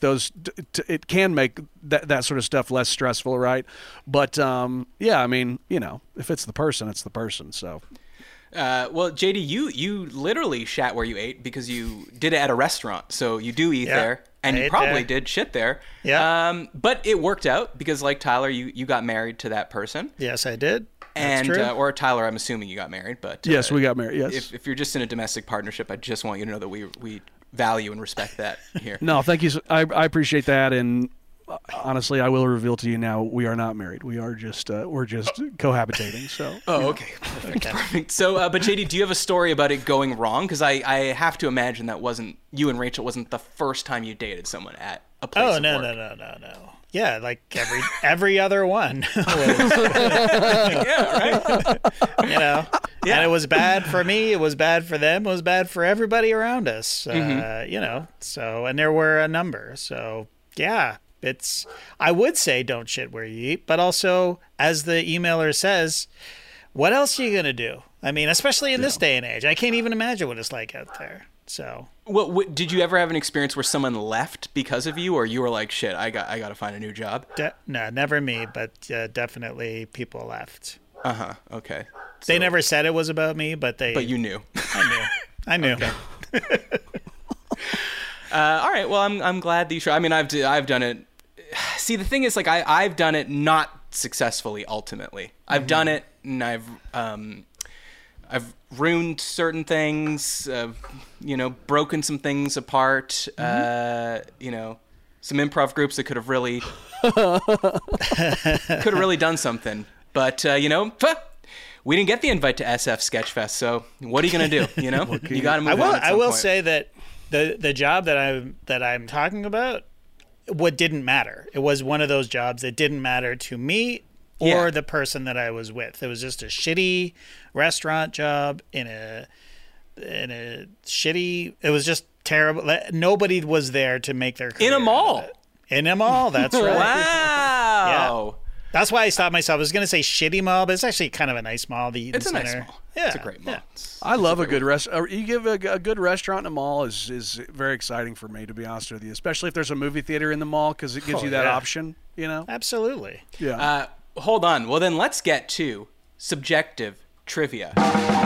that sort of stuff less stressful, right? But I mean, if it's the person, it's the person. So well, JD, you literally shat where you ate, because you did it at a restaurant, so you do eat there, and you probably did shit there. But it worked out, because like Tyler, you got married to that person. Yes, I did. That's true. Or Tyler, I'm assuming you got married, but yes, we got married. Yes. If you're just in a domestic partnership, I just want you to know that we value and respect that here. No, thank you. I appreciate that, and honestly, I will reveal to you now, we are not married. We are just we're just cohabitating. So. Oh, okay, perfect. So, but JD, do you have a story about it going wrong? Because I have to imagine that you and Rachel wasn't the first time you dated someone at a place. Oh no. Yeah, like every other one. Yeah, right. Yeah. And it was bad for me. It was bad for them. It was bad for everybody around us. So, and there were a number. So, yeah, I would say don't shit where you eat, but also, as the emailer says, what else are you going to do? I mean, especially in this day and age, I can't even imagine what it's like out there. So, well, did you ever have an experience where someone left because of you, or you were like, shit, I got to find a new job? No, never me, but definitely people left. Okay. They never said it was about me, but you knew. I knew. Okay. All right. Well, I'm glad that you tried. I mean, I've done it. See, the thing is, like, I've done it not successfully. Ultimately, I've done it, and I've ruined certain things. Broken some things apart. Some improv groups that could have really done something. But we didn't get the invite to SF Sketchfest. So what are you gonna do? You got to move on. I will say that the job that I'm talking about, what didn't matter. It was one of those jobs that didn't matter to me or the person that I was with. It was just a shitty restaurant job in a shitty. It was just terrible. Nobody was there to make their career in a mall. In a mall. That's right. Wow. That's why I stopped myself. I was going to say shitty mall, but it's actually kind of a nice mall. The Eaton It's a Center. nice mall. Yeah, It's a great mall. yeah. I love a good restaurant. You give a good restaurant in a mall is very exciting for me, to be honest with you, especially if there's a movie theater in the mall, because it gives Oh, you that yeah. option, you know? Absolutely. Yeah. Hold on. Well, then let's get to subjective trivia.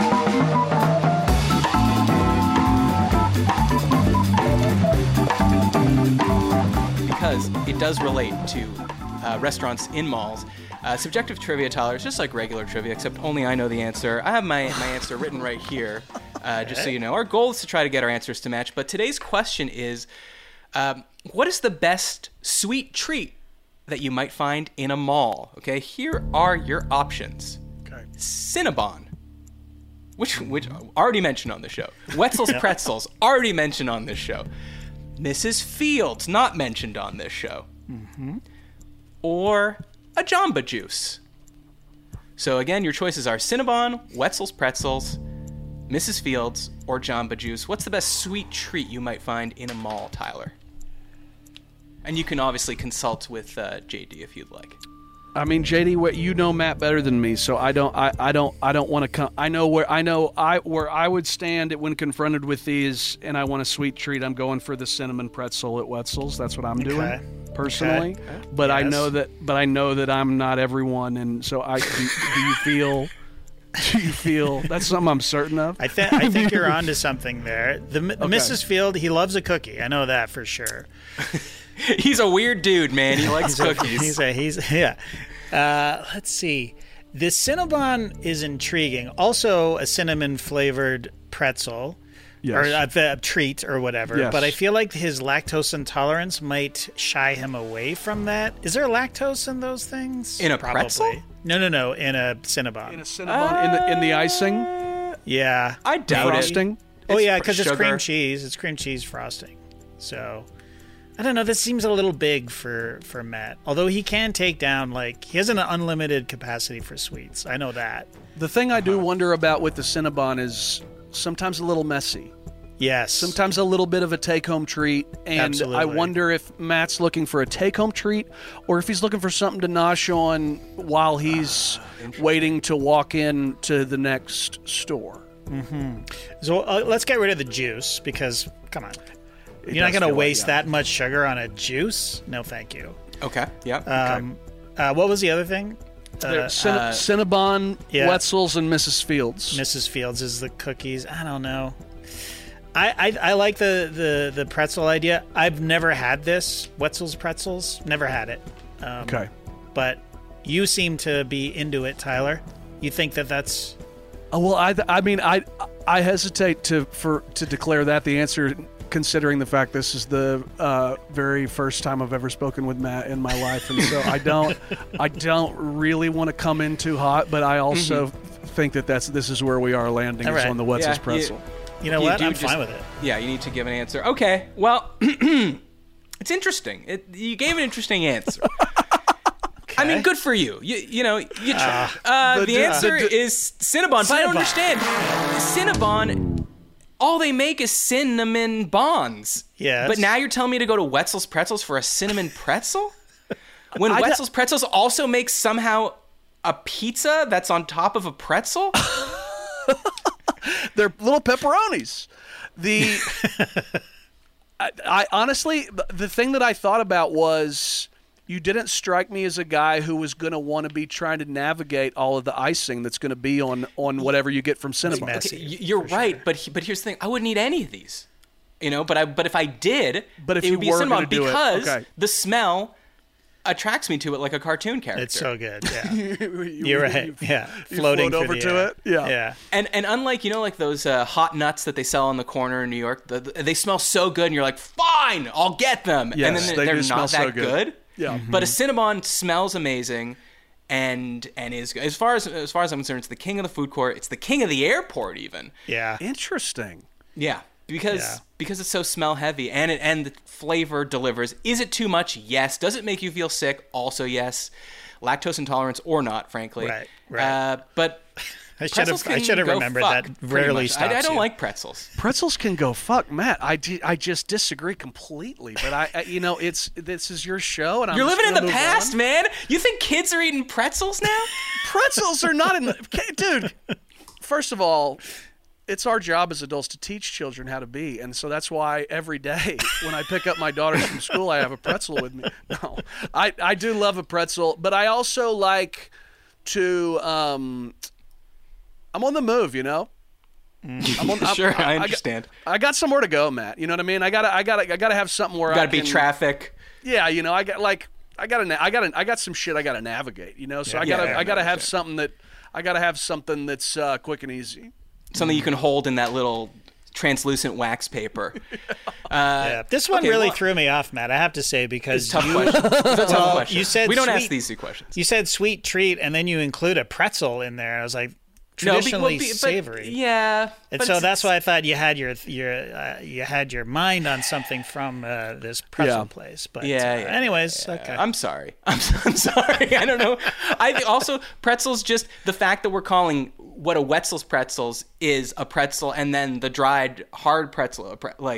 Because it does relate to restaurants in malls. Subjective trivia, Tyler, is just like regular trivia, except only I know the answer. I have my answer written right here, just so you know. Our goal is to try to get our answers to match, but today's question is, what is the best sweet treat that you might find in a mall? Okay, here are your options. Okay. Cinnabon, which already mentioned on the show. Wetzel's Pretzels, already mentioned on this show. Mrs. Fields, not mentioned on this show. Or a Jamba Juice. So again, your choices are Cinnabon, Wetzel's Pretzels, Mrs. Fields, or Jamba Juice. What's the best sweet treat you might find in a mall, Tyler? And you can obviously consult with JD if you'd like. I mean, JD, what you know Matt better than me, so I don't want to come. I know where I would stand when confronted with these, and I want a sweet treat. I'm going for the cinnamon pretzel at Wetzel's. That's what I'm doing personally. Okay. But I Yes. know that I'm not everyone, and so do you feel? Do you feel that's something I'm certain of? I think you're onto something there. The Mrs. Field, he loves a cookie. I know that for sure. He's a weird dude, man. He likes cookies. Let's see. The Cinnabon is intriguing. Also, a cinnamon flavored pretzel, or a treat, or whatever. Yes. But I feel like his lactose intolerance might shy him away from that. Is there lactose in those things? In a pretzel? No. In a Cinnabon. In a Cinnabon, in the icing, Yeah. I doubt frosting. Oh yeah, because it's sugar. cream cheese. It's cream cheese frosting. So I don't know. This seems a little big for Matt. Although he can take down, like, he has an unlimited capacity for sweets. I know that. The thing I do wonder about with the Cinnabon is sometimes a little messy. Yes. Sometimes a little bit of a take-home treat, and Absolutely. I wonder if Matt's looking for a take-home treat or if he's looking for something to nosh on while he's waiting to walk in to the next store. So let's get rid of the juice because, come on, you're not does going to feel like, waste yeah. that much sugar on a juice. No, thank you. Okay, yeah. What was the other thing? Cinnabon, yeah. Wetzel's, and Mrs. Fields. Mrs. Fields is the cookies. I don't know. I like the pretzel idea. I've never had this Wetzel's pretzels. Never had it. Okay. But you seem to be into it, Tyler. You think that's Well, I mean, I hesitate to declare that the answer, considering the fact this is the very first time I've ever spoken with Matt in my life, and so I don't really want to come in too hot, but I also think that this is where we are landing, All is right. on the Wetzel's Yeah, pretzel. you know You what? do I'm just- fine with it. Yeah, you need to give an answer. Okay, well, it's interesting. You gave an interesting answer. I mean, good for you. You know, you try. The answer is Cinnabon, but I don't Cinnabon. understand. Cinnabon, all they make is cinnamon bonds. Yes. But now you're telling me to go to Wetzel's Pretzels for a cinnamon pretzel? When Wetzel's Pretzels also makes somehow a pizza that's on top of a pretzel? They're little pepperonis. I honestly, the thing that I thought about was, you didn't strike me as a guy who was going to want to be trying to navigate all of the icing that's going to be on whatever you get from Cinnabon. messy. Okay, you're right, but here's the thing: I wouldn't eat any of these, you know. But if I did, But if it you would be were Cinnabon gonna do it, because okay. the smell attracts me to it like a cartoon character. It's so good. Yeah. You're You're right. Yeah. Floating float through over the to air. it? Yeah. Yeah. And unlike, you know, like those hot nuts that they sell on the corner in New York, they smell so good, and you're like, fine, I'll get them. Yes, and then they they're do smell not so that good. good. Yeah. But a Cinnabon smells amazing, and is, as far as I'm concerned, it's the king of the food court. It's the king of the airport, even. Yeah. Interesting. Yeah. because it's so smell heavy and the flavor delivers. Is it too much? Yes. Does it make you feel sick? Also yes. Lactose intolerance or not, frankly. Right. But I should have remembered that. Rarely stops I don't you. like pretzels. Pretzels can go fuck, Matt. I just disagree completely. But this is your show, and You're I'm living in just the gonna move past, on. man. You think kids are eating pretzels now? Pretzels are not in the dude. First of all, it's our job as adults to teach children how to be, and so that's why every day when I pick up my daughters from school, I have a pretzel with me. No, I do love a pretzel, but I also like to. I'm on the move, you know. Sure, I understand. I got somewhere to go, Matt. You know what I mean? I gotta have something where I Gotta can, beat traffic. Yeah, you know, I got some shit I gotta navigate. You know, so I gotta have something that's quick and easy. Something you can hold in that little translucent wax paper. This one really threw me off, Matt. I have to say, because It's a tough question. It's a tough question. you said we don't sweet- ask these two questions. you said sweet treat, and then you include a pretzel in there. I was like, traditionally savory. Yeah. And so that's why I thought you had your mind on something from this pretzel place. But anyways, okay. I'm sorry. I'm sorry. I don't know. I also pretzels. Just the fact that we're calling what a Wetzel's pretzels is a pretzel, and then the dried hard pretzel,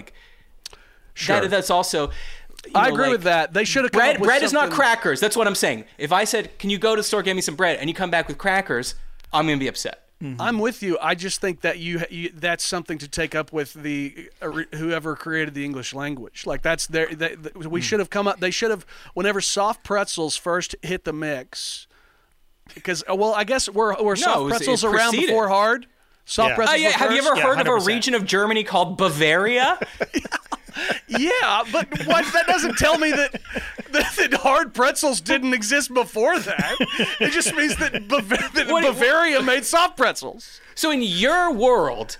Sure. that's also. I agree with that. They should have come up with bread is not something- crackers. That's what I'm saying. If I said, "Can you go to the store, get me some bread," and you come back with crackers, I'm gonna be upset. Mm-hmm. I'm with you. I just think that you that's something to take up with the whoever created the English language. Like that's we should have come up. They should have whenever soft pretzels first hit the mix. Because I guess were soft pretzels around before hard. Soft pretzels. Yeah. Have you ever heard of a 100%. region of Germany called Bavaria? Yeah, but that doesn't tell me that hard pretzels didn't exist before that. It just means that Bavaria made soft pretzels. So in your world,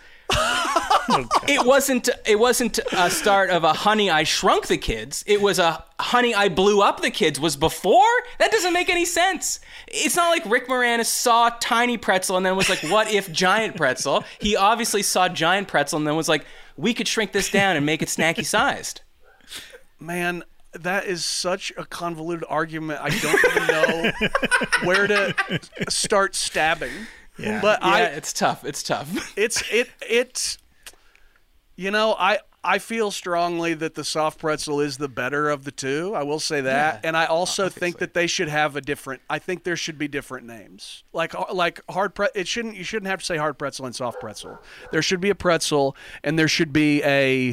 it wasn't a start of a Honey, I Shrunk the Kids. It was a Honey, I Blew Up the Kids was before? That doesn't make any sense. It's not like Rick Moranis saw Tiny Pretzel and then was like, what if Giant Pretzel? He obviously saw Giant Pretzel and then was like, we could shrink this down and make it snacky sized. Man, that is such a convoluted argument. I don't even know where to start stabbing. Yeah. But it's tough. It's tough. It's you know, I feel strongly that the soft pretzel is the better of the two. I will say that. And I also think that they should have I think there should be different names. Like hard you shouldn't have to say hard pretzel and soft pretzel. There should be a pretzel and there should be a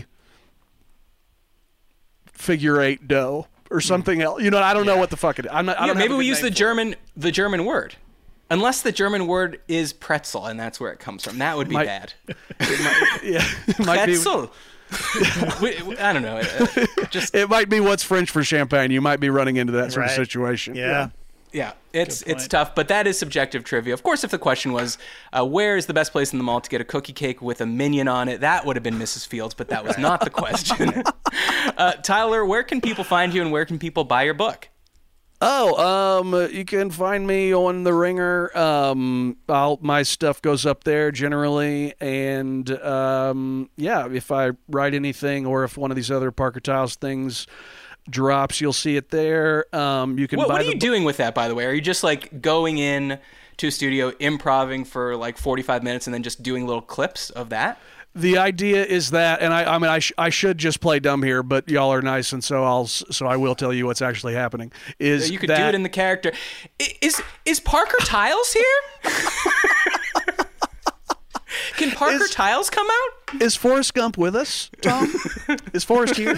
figure eight dough or something else. You know, I don't know what the fuck it is. I don't have maybe a we good use name the German word. Unless the German word is pretzel and that's where it comes from. That would be bad. It might Pretzel. I don't know. It might be what's French for champagne. You might be running into that sort of Right. situation. Yeah. Yeah, it's tough, but that is subjective trivia. Of course, if the question was, where is the best place in the mall to get a cookie cake with a minion on it, that would have been Mrs. Fields, but that was not the question. Tyler, where can people find you and where can people buy your book? You can find me on The Ringer. My stuff goes up there generally, and if I write anything or if one of these other Parker Tiles things drops, you'll see it there. You can. What are you doing with that, by the way? Are you just like going in to a studio, improving for like 45 minutes, and then just doing little clips of that? The idea is that, and I should just play dumb here, but y'all are nice, and so I will tell you what's actually happening. Is you could do it in the character? Is Parker Tiles here? Can Parker Tiles come out? Is Forrest Gump with us, Tom? Is Forrest here?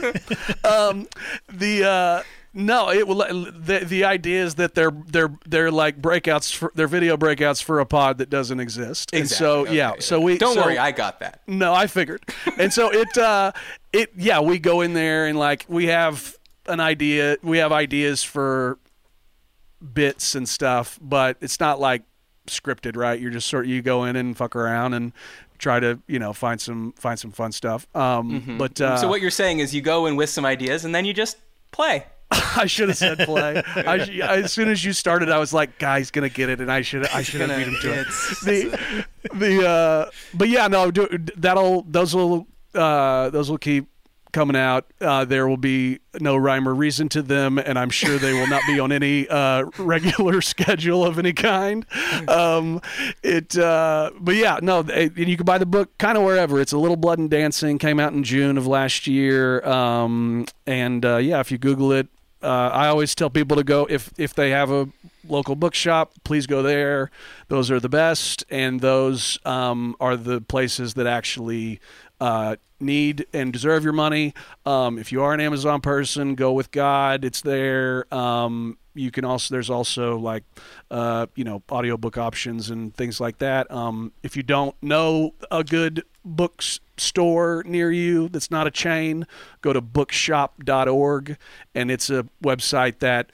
No, it will. The idea is that they're like breakouts, they're video breakouts for a pod that doesn't exist. Exactly. And so Okay. so we don't worry, I got that. No, I figured. And so we go in there and like we have an idea. We have ideas for bits and stuff, but it's not like scripted, right? You're just you go in and fuck around and try to find some fun stuff. But so what you're saying is you go in with some ideas and then you just play. I should have said play. As soon as you started, I was like, "Guy's gonna get it," and I should have beat him to it. But yeah, no, those will Those will keep coming out. There will be no rhyme or reason to them, and I'm sure they will not be on any regular schedule of any kind. But yeah, no, you can buy the book kind of wherever. It's A Little Blood and Dancing, came out in June of last year. Yeah, if you Google it, I always tell people to go, if they have a local bookshop, please go there. Those are the best, and those are the places that actually need and deserve your money. If you are an Amazon person, go with God. It's there. You can also, there's also like, audiobook options and things like that. If you don't know a good bookstore near you that's not a chain, go to bookshop.org, and it's a website that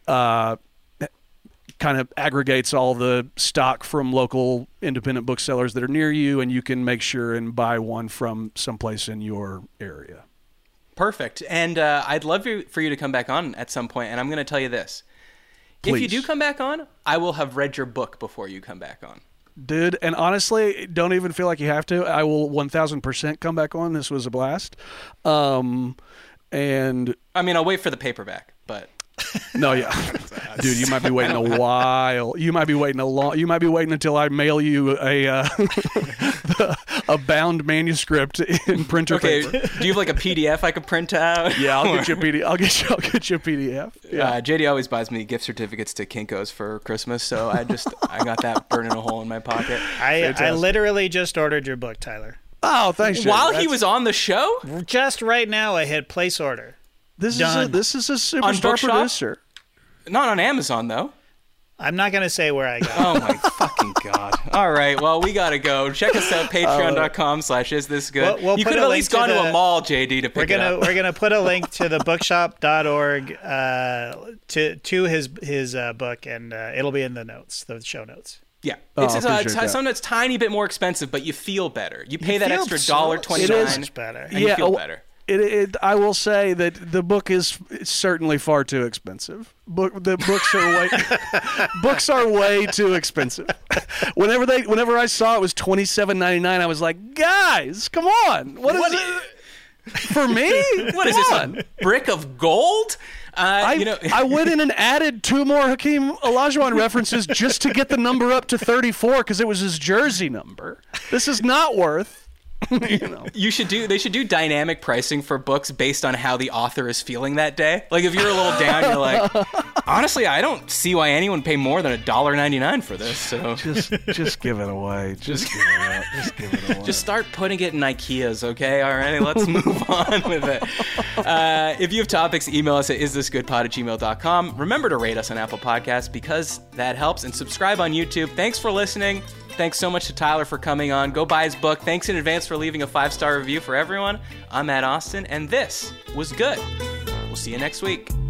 kind of aggregates all the stock from local independent booksellers that are near you, and you can make sure and buy one from someplace in your area. Perfect. And I'd love for you to come back on at some point, and I'm going to tell you this. Please. If you do come back on, I will have read your book before you come back on. Dude, and honestly, don't even feel like you have to. I will 1,000% come back on. This was a blast. And I mean, I'll wait for the paperback, but... No, yeah. Dude, you might be waiting a while. You might be waiting until I mail you a bound manuscript in printer paper. Do you have like a PDF I could print out? Yeah, I'll get you a PDF. I'll get you a PDF. Yeah. JD always buys me gift certificates to Kinko's for Christmas, so I got that burning a hole in my pocket. I literally just ordered your book, Tyler. Oh, thanks, JD. While he was on the show? Just right now, I hit place order. This is a superstar producer. Not on Amazon, though. I'm not going to say where I got it. Oh, my fucking God. All right, well, we got to go. Check us out, patreon.com/isthisgood. We'll you could have at least gone to a mall, JD, to pick it up. We're going to put a link to the bookshop.org to his book, and it'll be in the show notes. Yeah, it's something that's tiny bit more expensive, but you feel better. You pay that extra $1.29. It is much better. And you feel better. I will say that the book is certainly far too expensive. The books are way too expensive. Whenever I saw it was $27.99, I was like, guys, come on! What is it for me? What is this, a brick of gold? I went in and added 2 more Hakeem Olajuwon references just to get the number up to 34 because it was his jersey number. This is not worth. They should do dynamic pricing for books based on how the author is feeling that day. Like if you're a little down, you're like, honestly, I don't see why anyone would pay more than $1.99 for this. So just give it away. Just give it away. Just start putting it in IKEAs, okay? All right, let's move on with it. If you have topics, email us at isthisgoodpod@gmail.com. Remember to rate us on Apple Podcasts because that helps, and subscribe on YouTube. Thanks for listening. Thanks so much to Tyler for coming on. Go buy his book. Thanks in advance for leaving a 5-star review for everyone. I'm Matt Austin, and this was good. We'll see you next week.